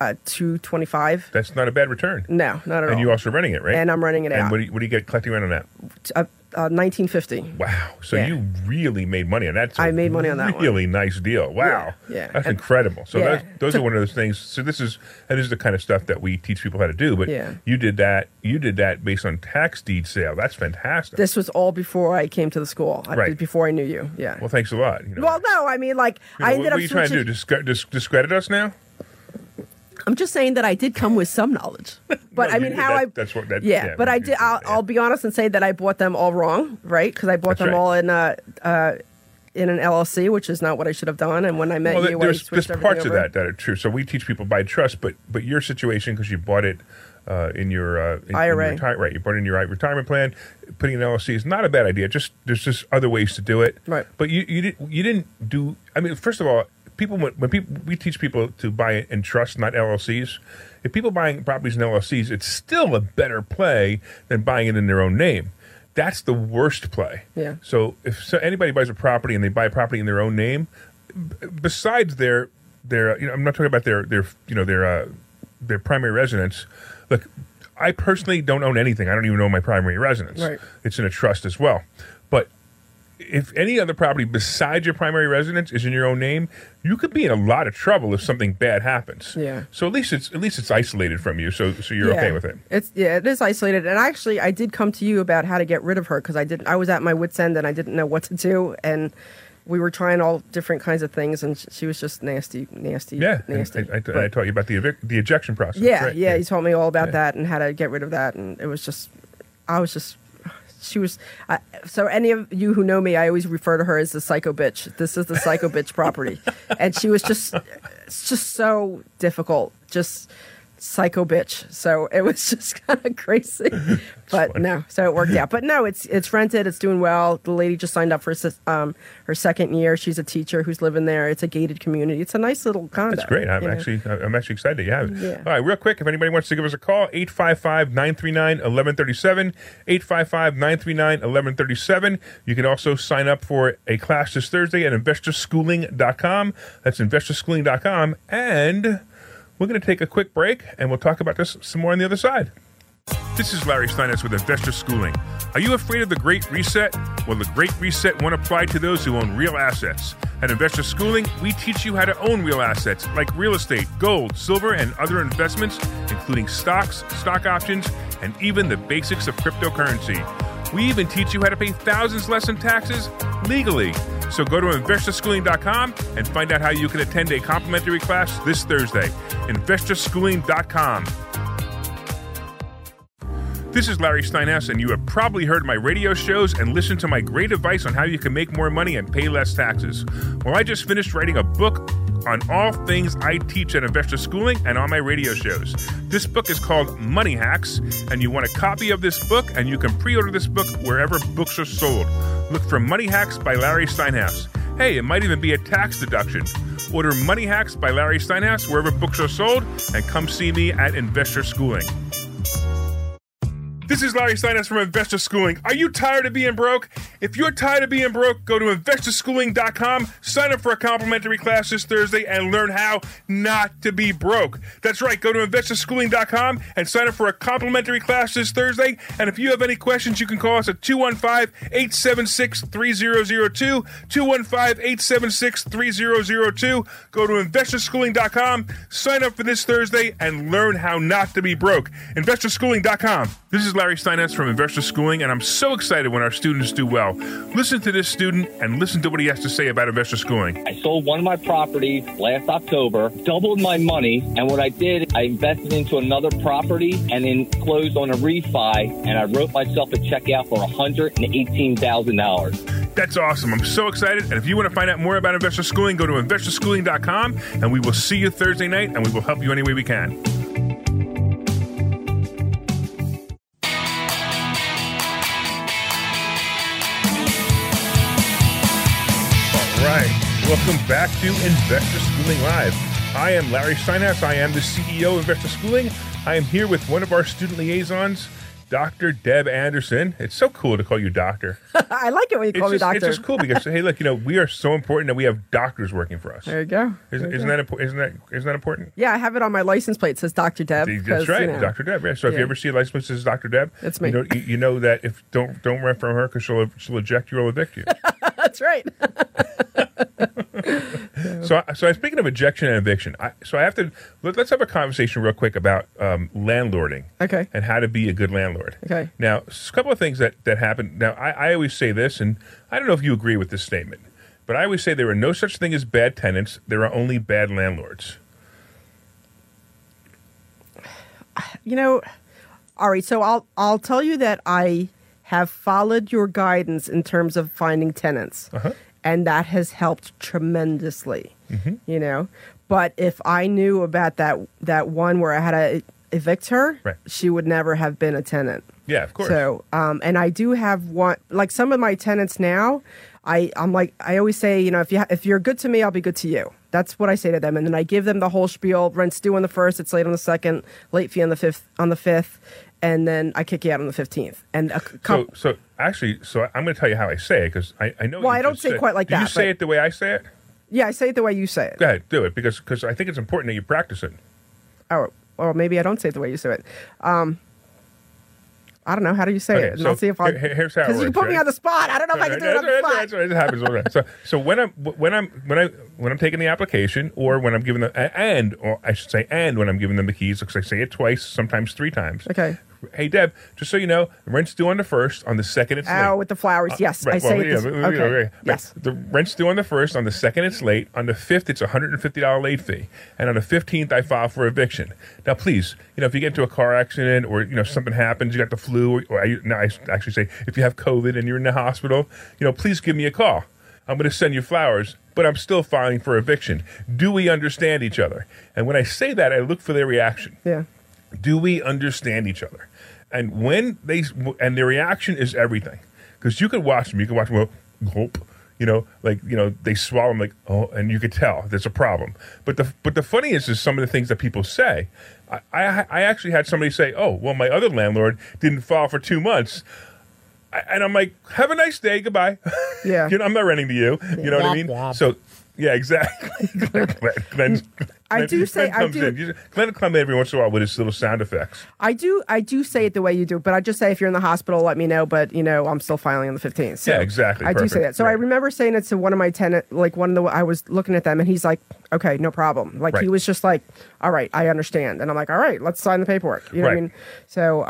$225. That's not a bad return. No, not at all. And you're also renting it, right? And I'm renting it And out. what do you get collecting rent on that? $19.50. Wow. So Yeah. you really made money on that. I made money on that one. Really nice deal. Wow. Yeah. That's And- incredible. So Yeah. those are one of those things. So this is the kind of stuff that we teach people how to do. But Yeah. you did that based on tax deed sale. That's fantastic. This was all before I came to the school. Right. Before I knew you. Yeah. Well, thanks a lot. Well, no, I You know, ended what up are you trying to switching. do? Discredit us now? I'm just saying that I did come with some knowledge. But No, that's what that. Yeah, but I did. I'll be honest and say that I bought them all wrong, right? Because I bought That's them right. all in an LLC, which is not what I should have done. And when I met you, I there's switched everything parts of over. that are true. So we teach people by trust, but your situation, because you bought it in your IRA. right? You bought it in your retirement plan. Putting an LLC is not a bad idea. There's just other ways to do it. Right. But you didn't do. I mean, first of all, we teach people to buy it in trust, not LLCs. If people buying properties in LLCs, it's still a better play than buying it in their own name. That's the worst play. Yeah. So if anybody buys a property and they buy a property in their own name, besides their I'm not talking about their primary residence. Look, I personally don't own anything. I don't even own my primary residence. Right. It's in a trust as well. But if any other property besides your primary residence is in your own name, you could be in a lot of trouble if something bad happens. Yeah. So at least it's isolated from you. So you're okay with it. It is isolated. And actually, I did come to you about how to get rid of her because I was at my wit's end and I didn't know what to do. And we were trying all different kinds of things, and she was just nasty. Yeah. nasty. I taught you about the ejection process. Yeah, right? yeah. You told me all about Yeah. that and how to get rid of that, and it was just, she was. So any of you who know me, I always refer to her as the psycho bitch. This is the psycho bitch property, and she was just, it's just so difficult. Just psycho bitch. So it was just kind of crazy. But no, so it worked out. But no, it's rented. It's doing well. The lady just signed up for her second year. She's a teacher who's living there. It's a gated community. It's a nice little condo. That's great. I'm actually excited you have it. Yeah. All right, real quick, if anybody wants to give us a call, 855-939-1137, 855-939-1137. You can also sign up for a class this Thursday at investorschooling.com. That's investorschooling.com. And we're going to take a quick break, and we'll talk about this some more on the other side. This is Larry Steinhaus with Investor Schooling. Are you afraid of the Great Reset? Well, the Great Reset won't apply to those who own real assets. At Investor Schooling, we teach you how to own real assets like real estate, gold, silver, and other investments, including stocks, stock options, and even the basics of cryptocurrency. We even teach you how to pay thousands less in taxes legally. So go to investorschooling.com and find out how you can attend a complimentary class this Thursday. investorschooling.com. This is Larry Steinhaus, and you have probably heard my radio shows and listened to my great advice on how you can make more money and pay less taxes. Well, I just finished writing a book on all things I teach at Investor Schooling and on my radio shows. This book is called Money Hacks, and you want a copy of this book, and you can pre-order this book wherever books are sold. Look for Money Hacks by Larry Steinhaus. Hey, it might even be a tax deduction. Order Money Hacks by Larry Steinhaus wherever books are sold, and come see me at Investor Schooling. This is Larry Steinhaus from Investor Schooling. Are you tired of being broke? If you're tired of being broke, go to investorschooling.com, sign up for a complimentary class this Thursday, and learn how not to be broke. That's right. Go to investorschooling.com and sign up for a complimentary class this Thursday. And if you have any questions, you can call us at 215-876-3002, 215-876-3002. Go to investorschooling.com, sign up for this Thursday, and learn how not to be broke. investorschooling.com. This is Larry Steinhaus from Investor Schooling, and I'm so excited when our students do well. Listen to this student and listen to what he has to say about Investor Schooling. I sold one of my properties last October, doubled my money, and what I did, I invested into another property and then closed on a refi, and I wrote myself a check out for $118,000. That's awesome. I'm so excited. And if you want to find out more about Investor Schooling, go to investorschooling.com, and we will see you Thursday night, and we will help you any way we can. Welcome back to Investor Schooling Live. I am Larry Steinhaus. I am the CEO of Investor Schooling. I am here with one of our student liaisons, Dr. Deb Anderson. It's so cool to call you doctor. I like it when you call me doctor. It's just cool because, hey, look, we are so important that we have doctors working for us. There you go. Isn't that important? Yeah, I have it on my license plate. It says Dr. Deb. That's right, Dr. Deb. Yeah. So if you ever see a license plate that says Dr. Deb, it's me. You know that if don't run from her because she'll eject you or evict you. That's right. So speaking of ejection and eviction, let's have a conversation real quick about landlording. Okay. And how to be a good landlord. Okay. Now, a couple of things that happen. Now, I always say this, and I don't know if you agree with this statement, but I always say there are no such thing as bad tenants. There are only bad landlords. All right. So I'll tell you that I have followed your guidance in terms of finding tenants. Uh-huh. And that has helped tremendously, But if I knew about that one where I had to evict her, right, she would never have been a tenant. Yeah, of course. So, and I do have one, like some of my tenants now, I always say, if you're good to me, I'll be good to you. That's what I say to them. And then I give them the whole spiel. Rent's due on the 1st, it's late on the 2nd, late fee on the 5th. And then I kick you out on the 15th. And so I'm going to tell you how I say it because I know. Well, I don't say it quite like that. Do you say it the way I say it? Yeah, I say it the way you say it. Go ahead, do it because I think it's important that you practice it. Oh, or maybe I don't say it the way you say it. I don't know. How do you say it? And I'll see if I. Here's how it works. Because you put me on the spot. I don't know if I can do it on the spot. That's right. It happens all right. So when I'm taking the application, or when I'm giving them, or when I'm giving them the keys, because I say it twice, sometimes 3 times. Okay. Hey, Deb, just so you know, the rent's due on the 1st. On the 2nd, it's late. Oh, with the flowers. Yes, right. I say it. Okay. Yes. The rent's due on the 1st. On the 2nd, it's late. On the 5th, it's a $150 late fee. And on the 15th, I file for eviction. Now, please, if you get into a car accident or, something happens, you got the flu, or I actually say, if you have COVID and you're in the hospital, please give me a call. I'm going to send you flowers but I'm still filing for eviction. Do we understand each other? And when I say that, I look for their reaction. Yeah. Do we understand each other? And when their reaction is everything. Because you could watch them, well, gulp, they swallow them like, oh, and you could tell there's a problem. But the funniest is some of the things that people say. I actually had somebody say, oh, well, my other landlord didn't file for 2 months. And I'm like, have a nice day, goodbye. Yeah. I'm not renting to you. You know what I mean? So, yeah, exactly. Glenn will come in every once in a while with his little sound effects. I do say it the way you do, but I just say if you're in the hospital, let me know. But I'm still filing on the 15th. So yeah, exactly. I do say that. So I remember saying it to one of my tenants, I was looking at them, and he's like, "Okay, no problem." Like he was just like, "All right, I understand," and I'm like, "All right, let's sign the paperwork." You know what I mean? So,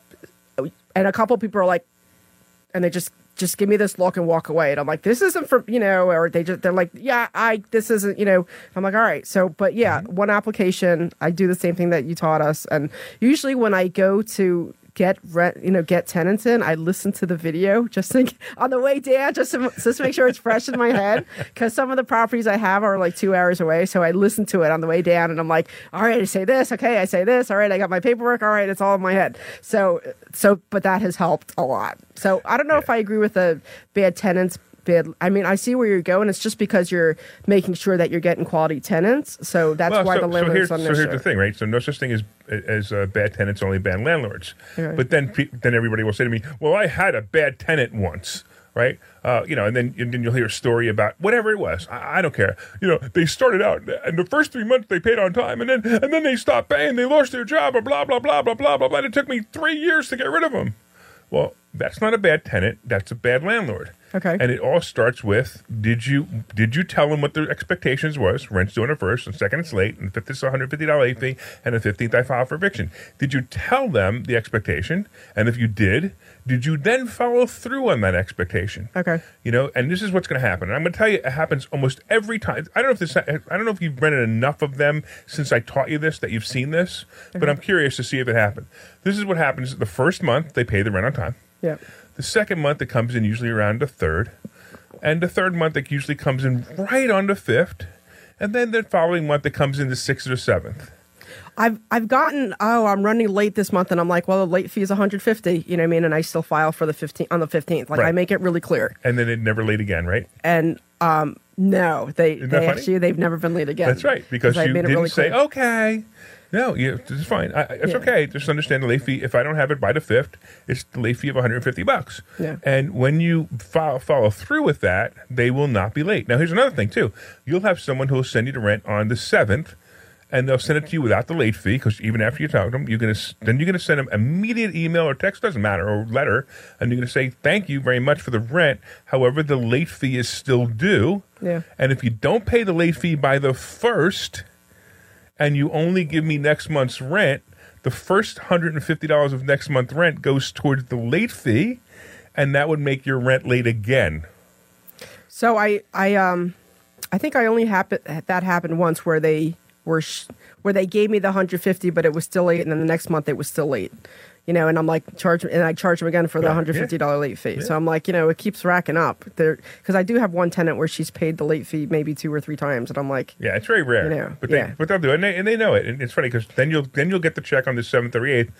and a couple people are like, and they just give me this look and walk away. And I'm like, this isn't for, or they're like, yeah, this isn't, I'm like, all right. So, but yeah, one application, I do the same thing that you taught us. And usually when I go to get tenants in, I listen to the video just on the way down, just to make sure it's fresh in my head. Because some of the properties I have are like 2 hours away. So I listen to it on the way down and I'm like, all right, I say this. Okay, I say this. All right, I got my paperwork. All right, it's all in my head. So, but that has helped a lot. So I don't know if I agree with the bad tenants. I see where you're going. It's just because you're making sure that you're getting quality tenants. So that's why the landlords on their So here's the thing, right? So no such thing as bad tenants, only bad landlords. Okay. But then everybody will say to me, well, I had a bad tenant once, right? And then you'll hear a story about whatever it was. I don't care. They started out, and the first 3 months they paid on time, and then they stopped paying. They lost their job, or blah, blah, blah, blah, blah, blah, blah. And it took me 3 years to get rid of them. Well, that's not a bad tenant. That's a bad landlord. Okay. And it all starts with, did you tell them what their expectations was? Rent's due on the 1st, and 2nd it's late, and the 5th is a $150 late fee, and the 15th I file for eviction. Did you tell them the expectation? And if you did you then follow through on that expectation? Okay. And this is what's going to happen. And I'm going to tell you, it happens almost every time. I don't know if you've rented enough of them since I taught you this that you've seen this, but I'm curious to see if it happened. This is what happens. The first month they pay the rent on time. Yeah. The second month, it comes in usually around the 3rd. And the third month, it usually comes in right on the 5th. And then the following month, it comes in the 6th or 7th. I've gotten, I'm running late this month. And I'm like, well, the late fee is $150. You know what I mean? And I still file for the 15th on the 15th. Like, right. I make it really clear. And then it never late again, right? And no, they've never been late again. That's right. Because you didn't really say, okay. No, it's fine. It's okay. Just understand the late fee. If I don't have it by the 5th, it's the late fee of $150. Yeah. And when you follow through with that, they will not be late. Now, here's another thing, too. You'll have someone who will send you the rent on the 7th, and they'll send it to you without the late fee, because even after you talk to them, you're going to send them immediate email or text, doesn't matter, or letter, and you're going to say, thank you very much for the rent. However, the late fee is still due. Yeah. And if you don't pay the late fee by the 1st, and you only give me next month's rent, the first $150 of next month's rent goes towards the late fee, and that would make your rent late again. So I think I only that happened once where they gave me the $150, but it was still late, and then the next month it was still late. And I'm like, I charge them again for the $150 late fee. Yeah. So I'm like, it keeps racking up there, because I do have one tenant where she's paid the late fee maybe 2 or 3 times, and I'm like, yeah, it's very rare. But they'll do it, and they know it. And it's funny because then you'll get the check on the 7th or 8th.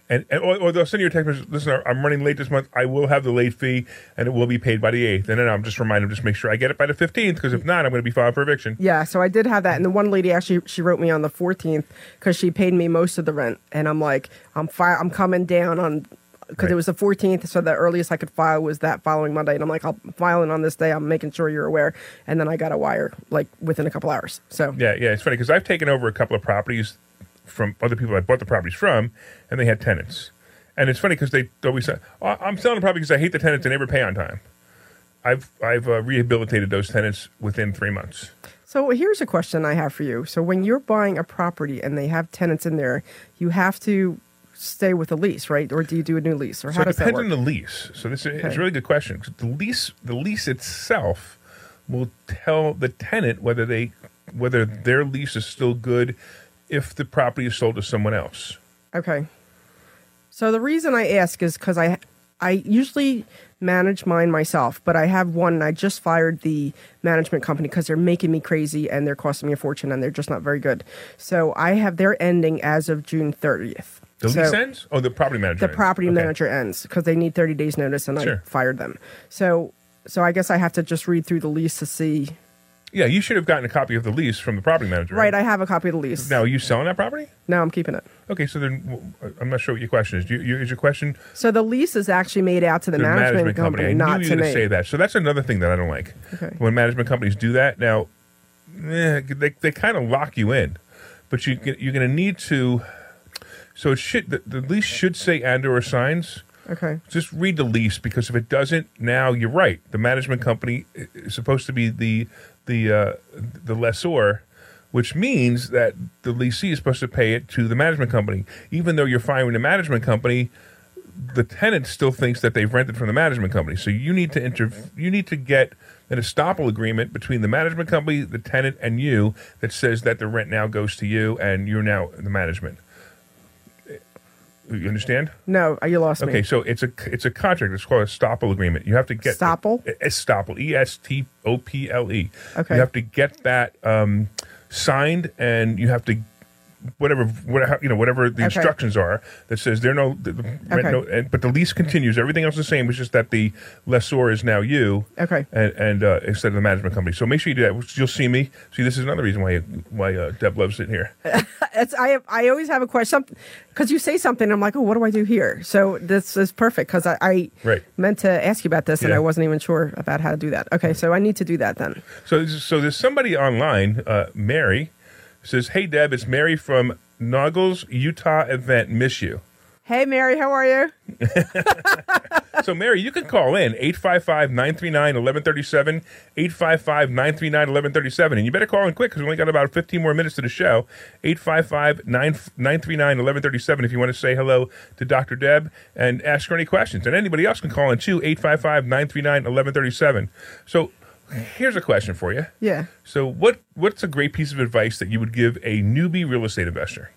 Or they'll send you a text message, listen, I'm running late this month. I will have the late fee, and it will be paid by the 8th. And then I'll just remind them, just make sure I get it by the 15th, because if not, I'm going to be filed for eviction. Yeah, so I did have that. And the one lady, actually, she wrote me on the 14th because she paid me most of the rent. And I'm like, I'm coming down on, because It was the 14th, so the earliest I could file was that following Monday. And I'm like, I'm filing on this day. I'm making sure you're aware. And then I got a wire, like, within a couple hours. So Yeah, it's funny, because I've taken over a couple of properties from other people I bought the properties from, and they had tenants. And it's funny because they always say, oh, I'm selling the property because I hate the tenants and never pay on time. I've rehabilitated those tenants within 3 months. So here's a question I have for you. So when you're buying a property and they have tenants in there, you have to stay with a lease, right? Or do you do a new lease? Or how does that work? It depends on the lease. So this is a really good question. The lease itself will tell the tenant whether their lease is still good if the property is sold to someone else. Okay. So the reason I ask is because I usually manage mine myself, but I have one, and I just fired the management company because they're making me crazy and they're costing me a fortune and they're just not very good. So they're ending as of June 30th. The lease ends? Oh, the property manager The property manager ends because they need 30 days notice, and I fired them. So I guess I have to just read through the lease to see. Yeah, you should have gotten a copy of the lease from the property manager. Right, I have a copy of the lease. Now, are you selling that property? No, I'm keeping it. Okay, so then I'm not sure what your question is. Is your question? So the lease is actually made out to the management company, not to me. Say that. So that's another thing that I don't like. Okay. When management companies do that, now they kind of lock you in, but you're going to need to. So the lease should say and/or signs. Okay. Just read the lease, because if it doesn't, now you're right. The management company is supposed to be the lessor, which means that the lessee is supposed to pay it to the management company. Even though you're firing the management company, the tenant still thinks that they've rented from the management company. So you need to you need to get an estoppel agreement between the management company, the tenant, and you that says that the rent now goes to you and you're now the management. You understand? No, you lost me. Okay, so it's a contract. It's called a estoppel agreement. You have to get Estoppel? Estoppel, ESTOPLE. Okay. You have to get that signed, and you have to whatever the instructions are that says but the lease continues. Everything else is the same. It's just that the lessor is now you. Okay. And instead of the management company. So make sure you do that. You'll see me. See, this is another reason why Deb loves sitting here. I always have a question because you say something. I'm like, oh, what do I do here? So this is perfect because I meant to ask you about this and I wasn't even sure about how to do that. Okay, so I need to do that then. So there's somebody online, Mary, says, "Hey Deb, it's Mary from Noggles, Utah event. Miss you." Hey Mary, how are you? So Mary, you can call in 855-939-1137, 855-939-1137, and you better call in quick because we only got about 15 more minutes to the show. 855-939-1137 if you want to say hello to Dr. Deb and ask her any questions. And anybody else can call in too, 855-939-1137. So here's a question for you. Yeah. So what's a great piece of advice that you would give a newbie real estate investor?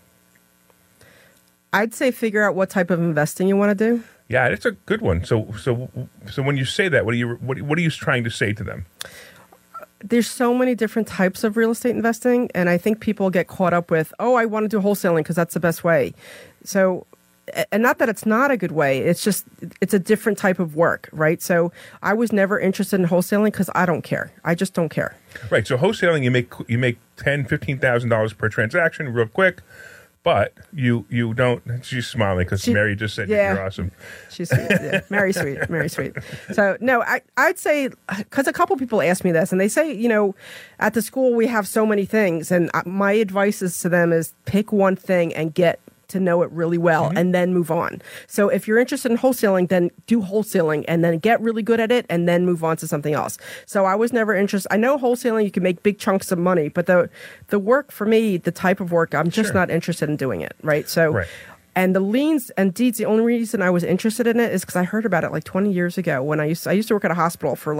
I'd say figure out what type of investing you want to do. Yeah, it's a good one. So when you say that, what are you trying to say to them? There's so many different types of real estate investing, and I think people get caught up with, oh, I want to do wholesaling because that's the best way. So, and not that it's not a good way, it's just, it's a different type of work, right? So I was never interested in wholesaling because I don't care. I just don't care. Right. So wholesaling, you make $10,000, $15,000 per transaction real quick. But you don't. She's smiling because Mary just said you're awesome. She's sweet. Yeah. Very sweet. Very sweet. So no, I'd say, because a couple people ask me this, and they say, at the school we have so many things, and my advice is to them is pick one thing and get to know it really well, and then move on. So if you're interested in wholesaling, then do wholesaling and then get really good at it and then move on to something else. So I was never interested. I know wholesaling, you can make big chunks of money, but the work for me, the type of work, I'm just not interested in doing it. Right. So, and the liens and deeds, the only reason I was interested in it is because I heard about it like 20 years ago when I used to work at a hospital for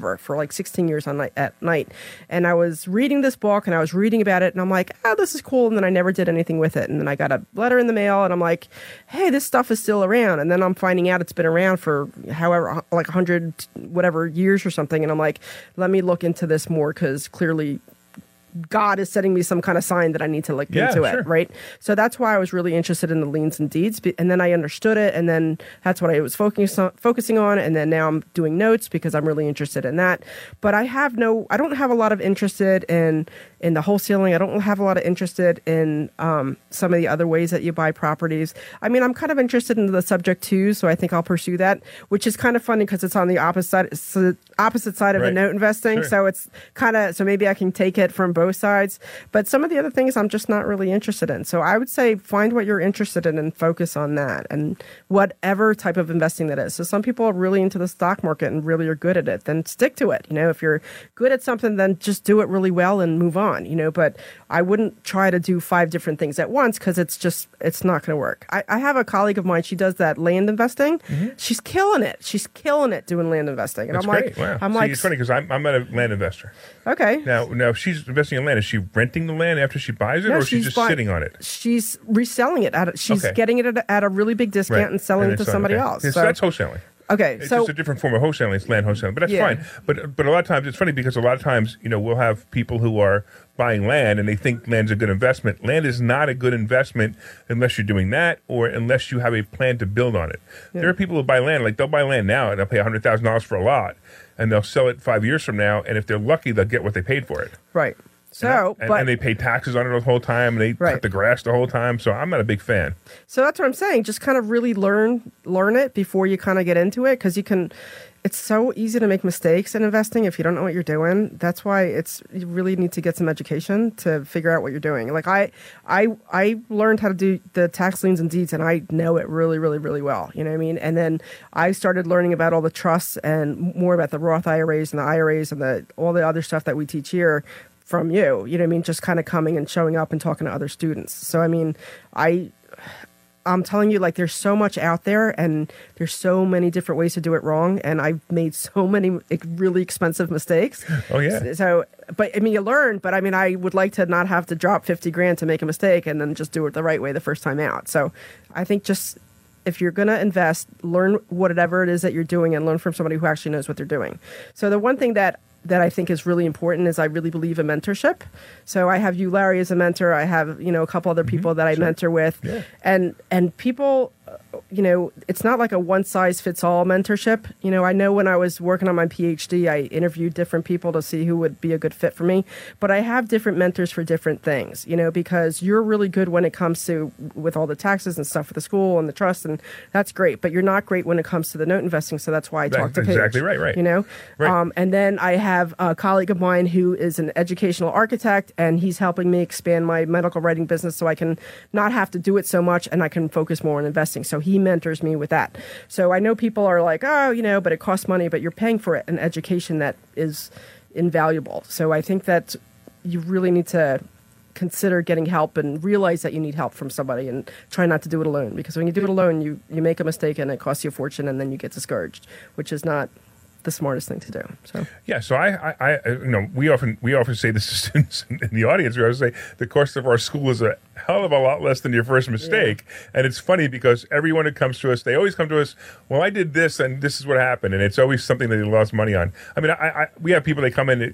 16 years at night. And I was reading this book and I was reading about it and I'm like, oh, this is cool. And then I never did anything with it. And then I got a letter in the mail and I'm like, hey, this stuff is still around. And then I'm finding out it's been around for however, like 100 whatever years or something. And I'm like, let me look into this more because clearly God is setting me some kind of sign that I need to look into it, right? So that's why I was really interested in the liens and deeds. And then I understood it. And then that's what I was focusing on. And then now I'm doing notes because I'm really interested in that. But I don't have a lot of interested in the wholesaling. I don't have a lot of interested in some of the other ways that you buy properties. I mean, I'm kind of interested in the subject too. So I think I'll pursue that, which is kind of funny because it's on the opposite side of the note investing. So it's so maybe I can take it from both sides, but some of the other things I'm just not really interested in. So I would say find what you're interested in and focus on that and whatever type of investing that is. So some people are really into the stock market and really are good at it, then stick to it. If you're good at something, then just do it really well and move on, but I wouldn't try to do 5 different things at once because it's not going to work. I have a colleague of mine, she does that land investing. She's killing it. She's killing it doing land investing. And That's I'm great. like, wow. It's funny because I'm a land investor. Okay. Now, if she's investing in land, is she renting the land after she buys it, or is she just sitting on it? She's reselling it. She's getting it at a really big discount and selling it to somebody else. So that's wholesaling. Okay, It's so just a different form of wholesaling. It's land wholesaling, but that's Yeah. fine. But a lot of times it's funny because a lot of times we'll have people who are buying land and they think land's a good investment. Land is not a good investment unless you're doing that or unless you have a plan to build on it. There are people who buy land, like they'll buy land now and they'll pay $100,000 for a lot and they'll sell it 5 years from now, and if they're lucky, they'll get what they paid for it. right. So, And they pay taxes on it the whole time, and they Right. cut the grass the whole time. So I'm not a big fan. So that's what I'm saying. Just kind of really learn it before you kind of get into it, because it's so easy to make mistakes in investing if you don't know what you're doing. That's why you really need to get some education to figure out what you're doing. Like I learned how to do the tax liens and deeds, and I know it really, really, really well. You know what I mean? And then I started learning about all the trusts and more about the Roth IRAs and the IRAs and all the other stuff that we teach here from you. You know what I mean? Just kind of coming and showing up and talking to other students. So I mean, I'm telling you, like, there's so much out there and there's so many different ways to do it wrong. And I've made so many really expensive mistakes. Oh, yeah. So, but I mean, you learn, but I mean, I would like to not have to drop 50 grand to make a mistake and then just do it the right way the first time out. So I think just, if you're going to invest, learn whatever it is that you're doing and learn from somebody who actually knows what they're doing. So the one thing that I think is really important is I really believe in mentorship. So I have you, Larry, as a mentor. I have, a couple other people that I mentor with. Yeah. And people, it's not like a one-size-fits-all mentorship. I know when I was working on my PhD, I interviewed different people to see who would be a good fit for me. But I have different mentors for different things, because you're really good when it comes to with all the taxes and stuff for the school and the trust, and that's great. But you're not great when it comes to the note investing, so that's why I talk to Paige. Exactly right. Right. And then I have a colleague of mine who is an educational architect, and he's helping me expand my medical writing business so I can not have to do it so much and I can focus more on investing. So he mentors me with that. So I know people are like, oh, but it costs money, but you're paying for it, an education that is invaluable. So I think that you really need to consider getting help and realize that you need help from somebody and try not to do it alone. Because when you do it alone, you make a mistake and it costs you a fortune and then you get discouraged, which is not the smartest thing to do. So yeah, so I we often say this to students in the audience. We always say the cost of our school is a hell of a lot less than your first mistake. Yeah. And it's funny because everyone who comes to us, they always come to us, well, I did this and this is what happened, and it's always something that they lost money on. I mean, we have people that come in,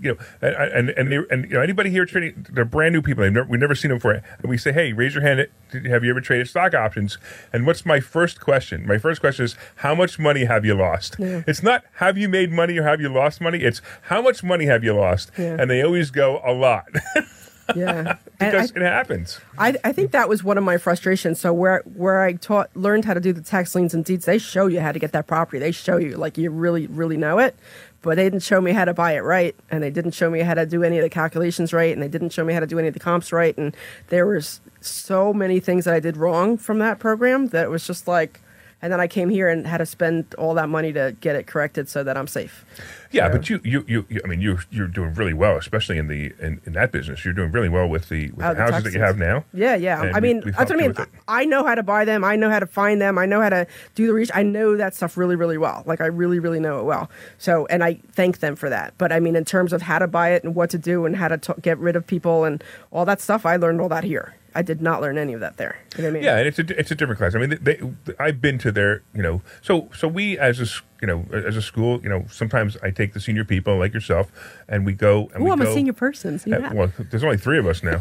and anybody here trading, they're brand new people. We've never seen them before, and we say, hey, raise your hand. Have you ever traded stock options? And what's my first question? My first question is, how much money have you lost? Yeah. It's not have you made money or have you lost money. It's how much money have you lost? Yeah. And they always go a lot. Yeah, because it happens. I think that was one of my frustrations. So where I learned how to do the tax liens and deeds, they show you how to get that property. They show you like you really, really know it, but they didn't show me how to buy it right, and they didn't show me how to do any of the calculations right, and they didn't show me how to do any of the comps right. And there was so many things that I did wrong from that program that it was just like. And then I came here and had to spend all that money to get it corrected so that I'm safe. Yeah, but you I mean, you're doing really well, especially in that business. You're doing really well with the houses that you have now. Yeah. I mean, that's what I mean. I know how to buy them. I know how to find them. I know how to do the research. I know that stuff really, really well. Like I really, really know it well. So, and I thank them for that. But I mean, in terms of how to buy it and what to do and how to get rid of people and all that stuff, I learned all that here. I did not learn any of that there. You know what I mean? Yeah, and it's a different class. I mean, I've been to their, so we as a school, sometimes I take the senior people like yourself, and we go. And I'm a senior person. So well, there's only 3 of us now.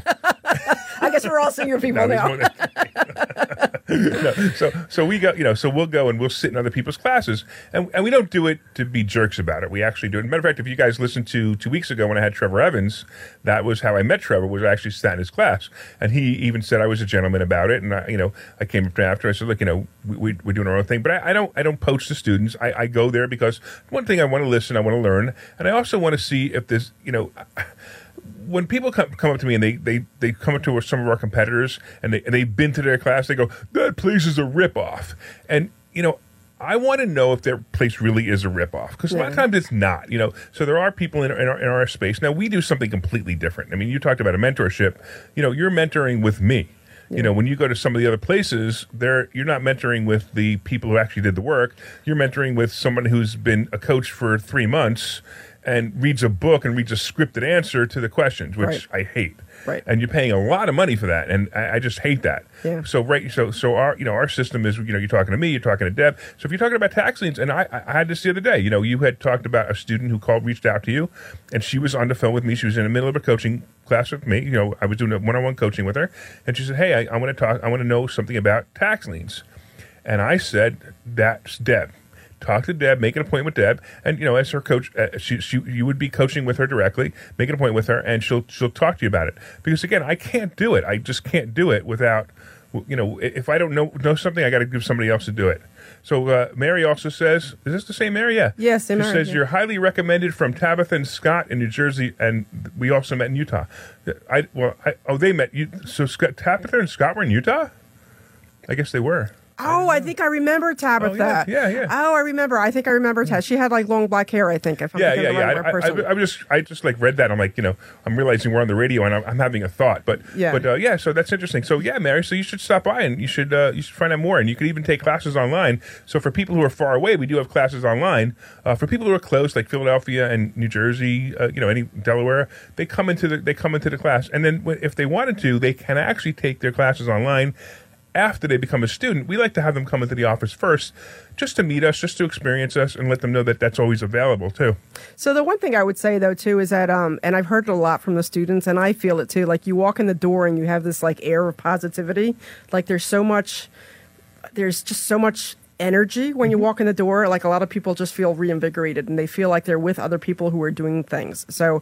I guess we're all senior people now. So we go, so we'll go and we'll sit in other people's classes, and we don't do it to be jerks about it. We actually do it. Matter of fact, if you guys listened to 2 weeks ago when I had Trevor Evans, that was how I met Trevor. Was I actually sat in his class, and he even said I was a gentleman about it. And I came up to him after. I said, look, we're doing our own thing, but I don't poach the students. I go there because one thing, I want to listen, I want to learn, and I also want to see if there's when people come up to me and they come up to some of our competitors and they've been to their class, they go, that place is a ripoff. And, I want to know if their place really is a ripoff, because a lot of times it's not, So there are people in our space. Now, we do something completely different. I mean, you talked about a mentorship. You're mentoring with me. Yeah. When you go to some of the other places, you're not mentoring with the people who actually did the work. You're mentoring with someone who's been a coach for 3 months, and reads a book and reads a scripted answer to the questions, which I hate. Right. And you're paying a lot of money for that, and I just hate that. Yeah. So our system is, you're talking to me, you're talking to Deb. So if you're talking about tax liens, and I had this the other day, you had talked about a student who reached out to you, and she was on the phone with me. She was in the middle of a coaching class with me. I was doing a one-on-one coaching with her, and she said, "Hey, I want to know something about tax liens." And I said, "That's Deb. Talk to Deb, make an appointment with Deb, and as her coach, you would be coaching with her directly. Make an appointment with her, and she'll talk to you about it. Because again, I can't do it. I just can't do it without, if I don't know something, I got to give somebody else to do it." So Mary also says, "Is this the same Mary?" Yeah. Yes, same She Mary. says you're highly recommended from Tabitha and Scott in New Jersey, and we also met in Utah. They met you. So Tabitha and Scott were in Utah. I guess they were. Oh, I think I remember Tabitha. Yeah. Oh, I remember. I think I remember Tabitha. She had like long black hair, I think. If I'm thinking of the right person. I just read that. I'm like, I'm realizing we're on the radio and I'm having a thought. But so that's interesting. So yeah, Mary, so you should stop by and you should find out more. And you could even take classes online. So for people who are far away, we do have classes online. For people who are close, like Philadelphia and New Jersey, any Delaware, they come into the class. And then if they wanted to, they can actually take their classes online. After they become a student, we like to have them come into the office first just to meet us, just to experience us, and let them know that that's always available, too. So the one thing I would say, though, too, is that, and I've heard it a lot from the students, and I feel it, too, like you walk in the door and you have this, like, air of positivity. Like there's just so much energy when you walk in the door. Like a lot of people just feel reinvigorated, and they feel like they're with other people who are doing things. So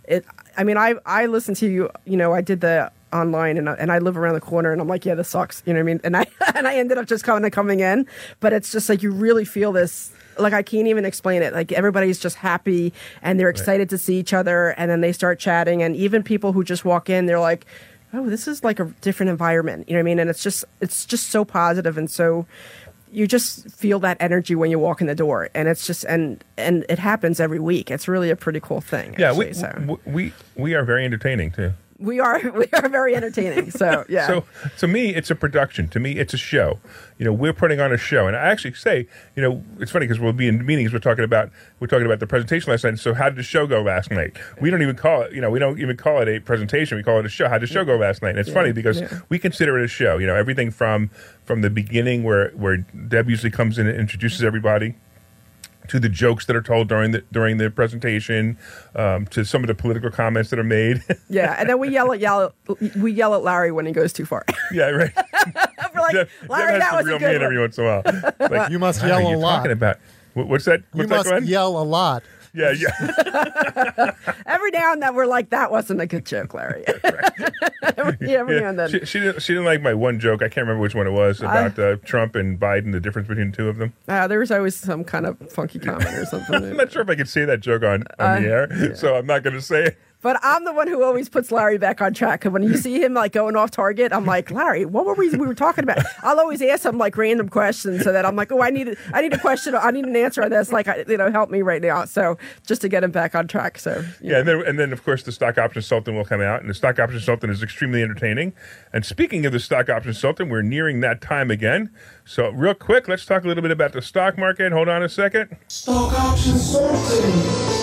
I listen to you, I did the online and I live around the corner and I'm like, yeah, this sucks. You know what I mean? And I ended up just coming in, but it's just like, you really feel this, like, I can't even explain it. Like everybody's just happy and they're excited to see each other. And then they start chatting. And even people who just walk in, they're like, oh, this is like a different environment. You know what I mean? And it's just so positive. And so you just feel that energy when you walk in the door, and it's just, and it happens every week. It's really a pretty cool thing. Yeah. Actually, we are very entertaining too. We are very entertaining. So yeah. So to me, it's a production. To me, it's a show. We're putting on a show, and I actually say, it's funny because we'll be in meetings. We're talking about the presentation last night. So how did the show go last night? We don't even call it. We don't even call it a presentation. We call it a show. How did the show go last night? And it's funny because we consider it a show. Everything from the beginning where Deb usually comes in and introduces everybody, to the jokes that are told during the presentation, to some of the political comments that are made. Yeah, and then we yell at Larry when he goes too far. Yeah, right. We're like, Larry, that was a good one. Every once in a while, like, you must yell a lot. Talking about what's that? You must yell a lot. Yeah. Every now and then we're like, that wasn't a good joke, Larry. Every now and then. She didn't like my one joke. I can't remember which one it was about Trump and Biden, the difference between the two of them. There was always some kind of funky comment or something. I'm not sure if I could say that joke on the air, so I'm not going to say it. But I'm the one who always puts Larry back on track. Because when you see him like going off target, I'm like, Larry, what were we were talking about? I'll always ask him like random questions so that I'm like, oh, I need a question. I need an answer on this. Like, help me right now. So just to get him back on track. So yeah, and then of course the stock option consultant will come out, and the stock option consultant is extremely entertaining. And speaking of the stock option consultant, we're nearing that time again. So real quick, let's talk a little bit about the stock market. Hold on a second. Stock option consultant.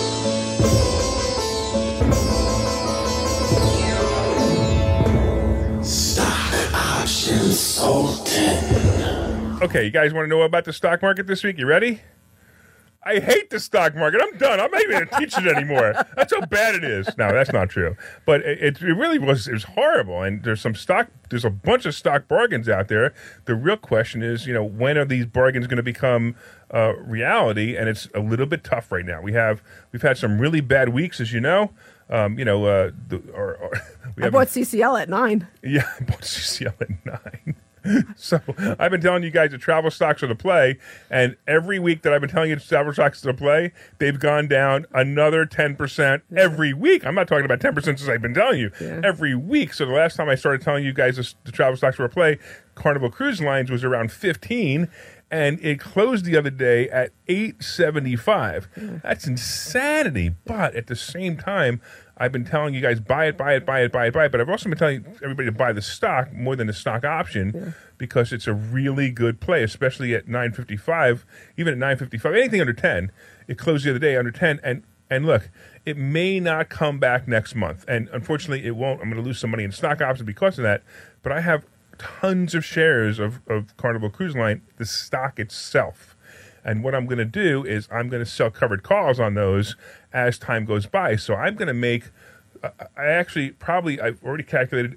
Okay, you guys want to know about the stock market this week? You ready? I hate the stock market. I'm done. I'm not even going to teach it anymore. That's how bad it is. No, that's not true. But it really was. It was horrible. And there's a bunch of stock bargains out there. The real question is, when are these bargains going to become reality? And it's a little bit tough right now. We've had some really bad weeks, as you know. I bought CCL at 9. Yeah, I bought CCL at 9. So I've been telling you guys the travel stocks are the play, and every week that I've been telling you the travel stocks are the play, they've gone down another 10% every week. I'm not talking about 10% since I've been telling you every week. So the last time I started telling you guys the travel stocks were a play, Carnival Cruise Lines was around 15. And it closed the other day at 875. That's insanity. But at the same time, I've been telling you guys, buy it. But I've also been telling everybody to buy the stock more than the stock option because it's a really good play, especially at 955. Even at 955, anything under 10. It closed the other day under 10. And And look, it may not come back next month. And unfortunately, it won't. I'm going to lose some money in stock options because of that. But I have tons of shares of Carnival Cruise Line, the stock itself. And what I'm going to do is I'm going to sell covered calls on those as time goes by. So I'm going to make, I've already calculated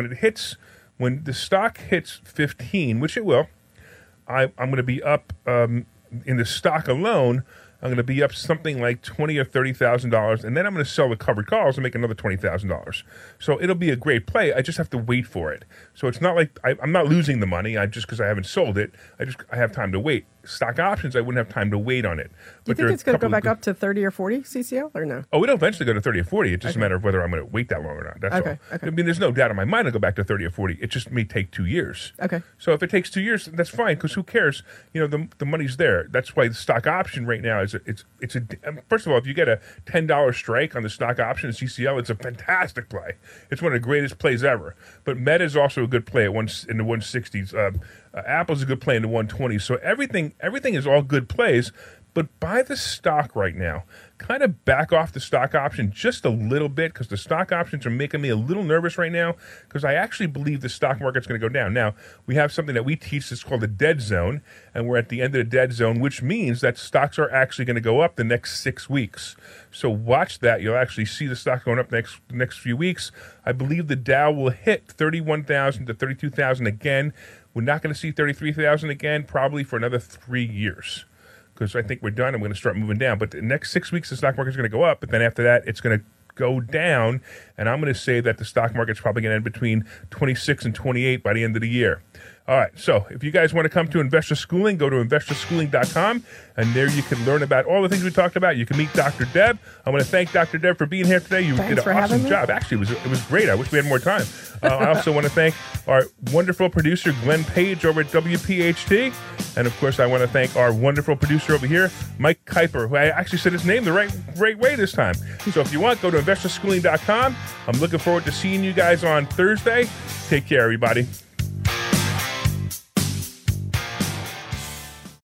when the stock hits 15, which it will, I'm going to be up in the stock alone. I'm going to be up something like $20,000 or $30,000, and then I'm going to sell the covered calls and make another $20,000. So it'll be a great play. I just have to wait for it. So it's not like I'm not losing the money. Just because I haven't sold it, I have time to wait. Stock options, I wouldn't have time to wait on it. Do you think it's going to go back up to 30 or 40 CCL or no? Oh, it'll eventually go to 30 or 40. It's just a matter of whether I'm going to wait that long or not. That's all. Okay. I mean, there's no doubt in my mind it'll go back to 30 or 40. It just may take 2 years. Okay. So if it takes 2 years, that's fine because who cares? The money's there. That's why the stock option right now is first of all, if you get a $10 strike on the stock option in CCL, it's a fantastic play. It's one of the greatest plays ever. But Meta is also a good play in the 160s. Apple's a good play in the 120s. So everything is all good plays. But buy the stock right now. Kind of back off the stock option just a little bit because the stock options are making me a little nervous right now because I actually believe the stock market's going to go down. Now, we have something that we teach that's called the dead zone, and we're at the end of the dead zone, which means that stocks are actually going to go up the next 6 weeks. So watch that. You'll actually see the stock going up the next few weeks. I believe the Dow will hit 31,000 to 32,000 again. We're not going to see 33,000 again probably for another 3 years. Because I think we're done. I'm going to start moving down. But the next 6 weeks, the stock market's going to go up. But then after that, it's going to go down. And I'm going to say that the stock market's probably going to end between 26 and 28 by the end of the year. All right. So if you guys want to come to Investor Schooling, go to investorschooling.com. And there you can learn about all the things we talked about. You can meet Dr. Deb. I want to thank Dr. Deb for being here today. You did an awesome job. Actually, it was great. I wish we had more time. I also want to thank our wonderful producer, Glenn Page, over at WPHT. And, of course, I want to thank our wonderful producer over here, Mike Kuiper, who I actually said his name the right way this time. So if you want, go to investorschooling.com. I'm looking forward to seeing you guys on Thursday. Take care, everybody.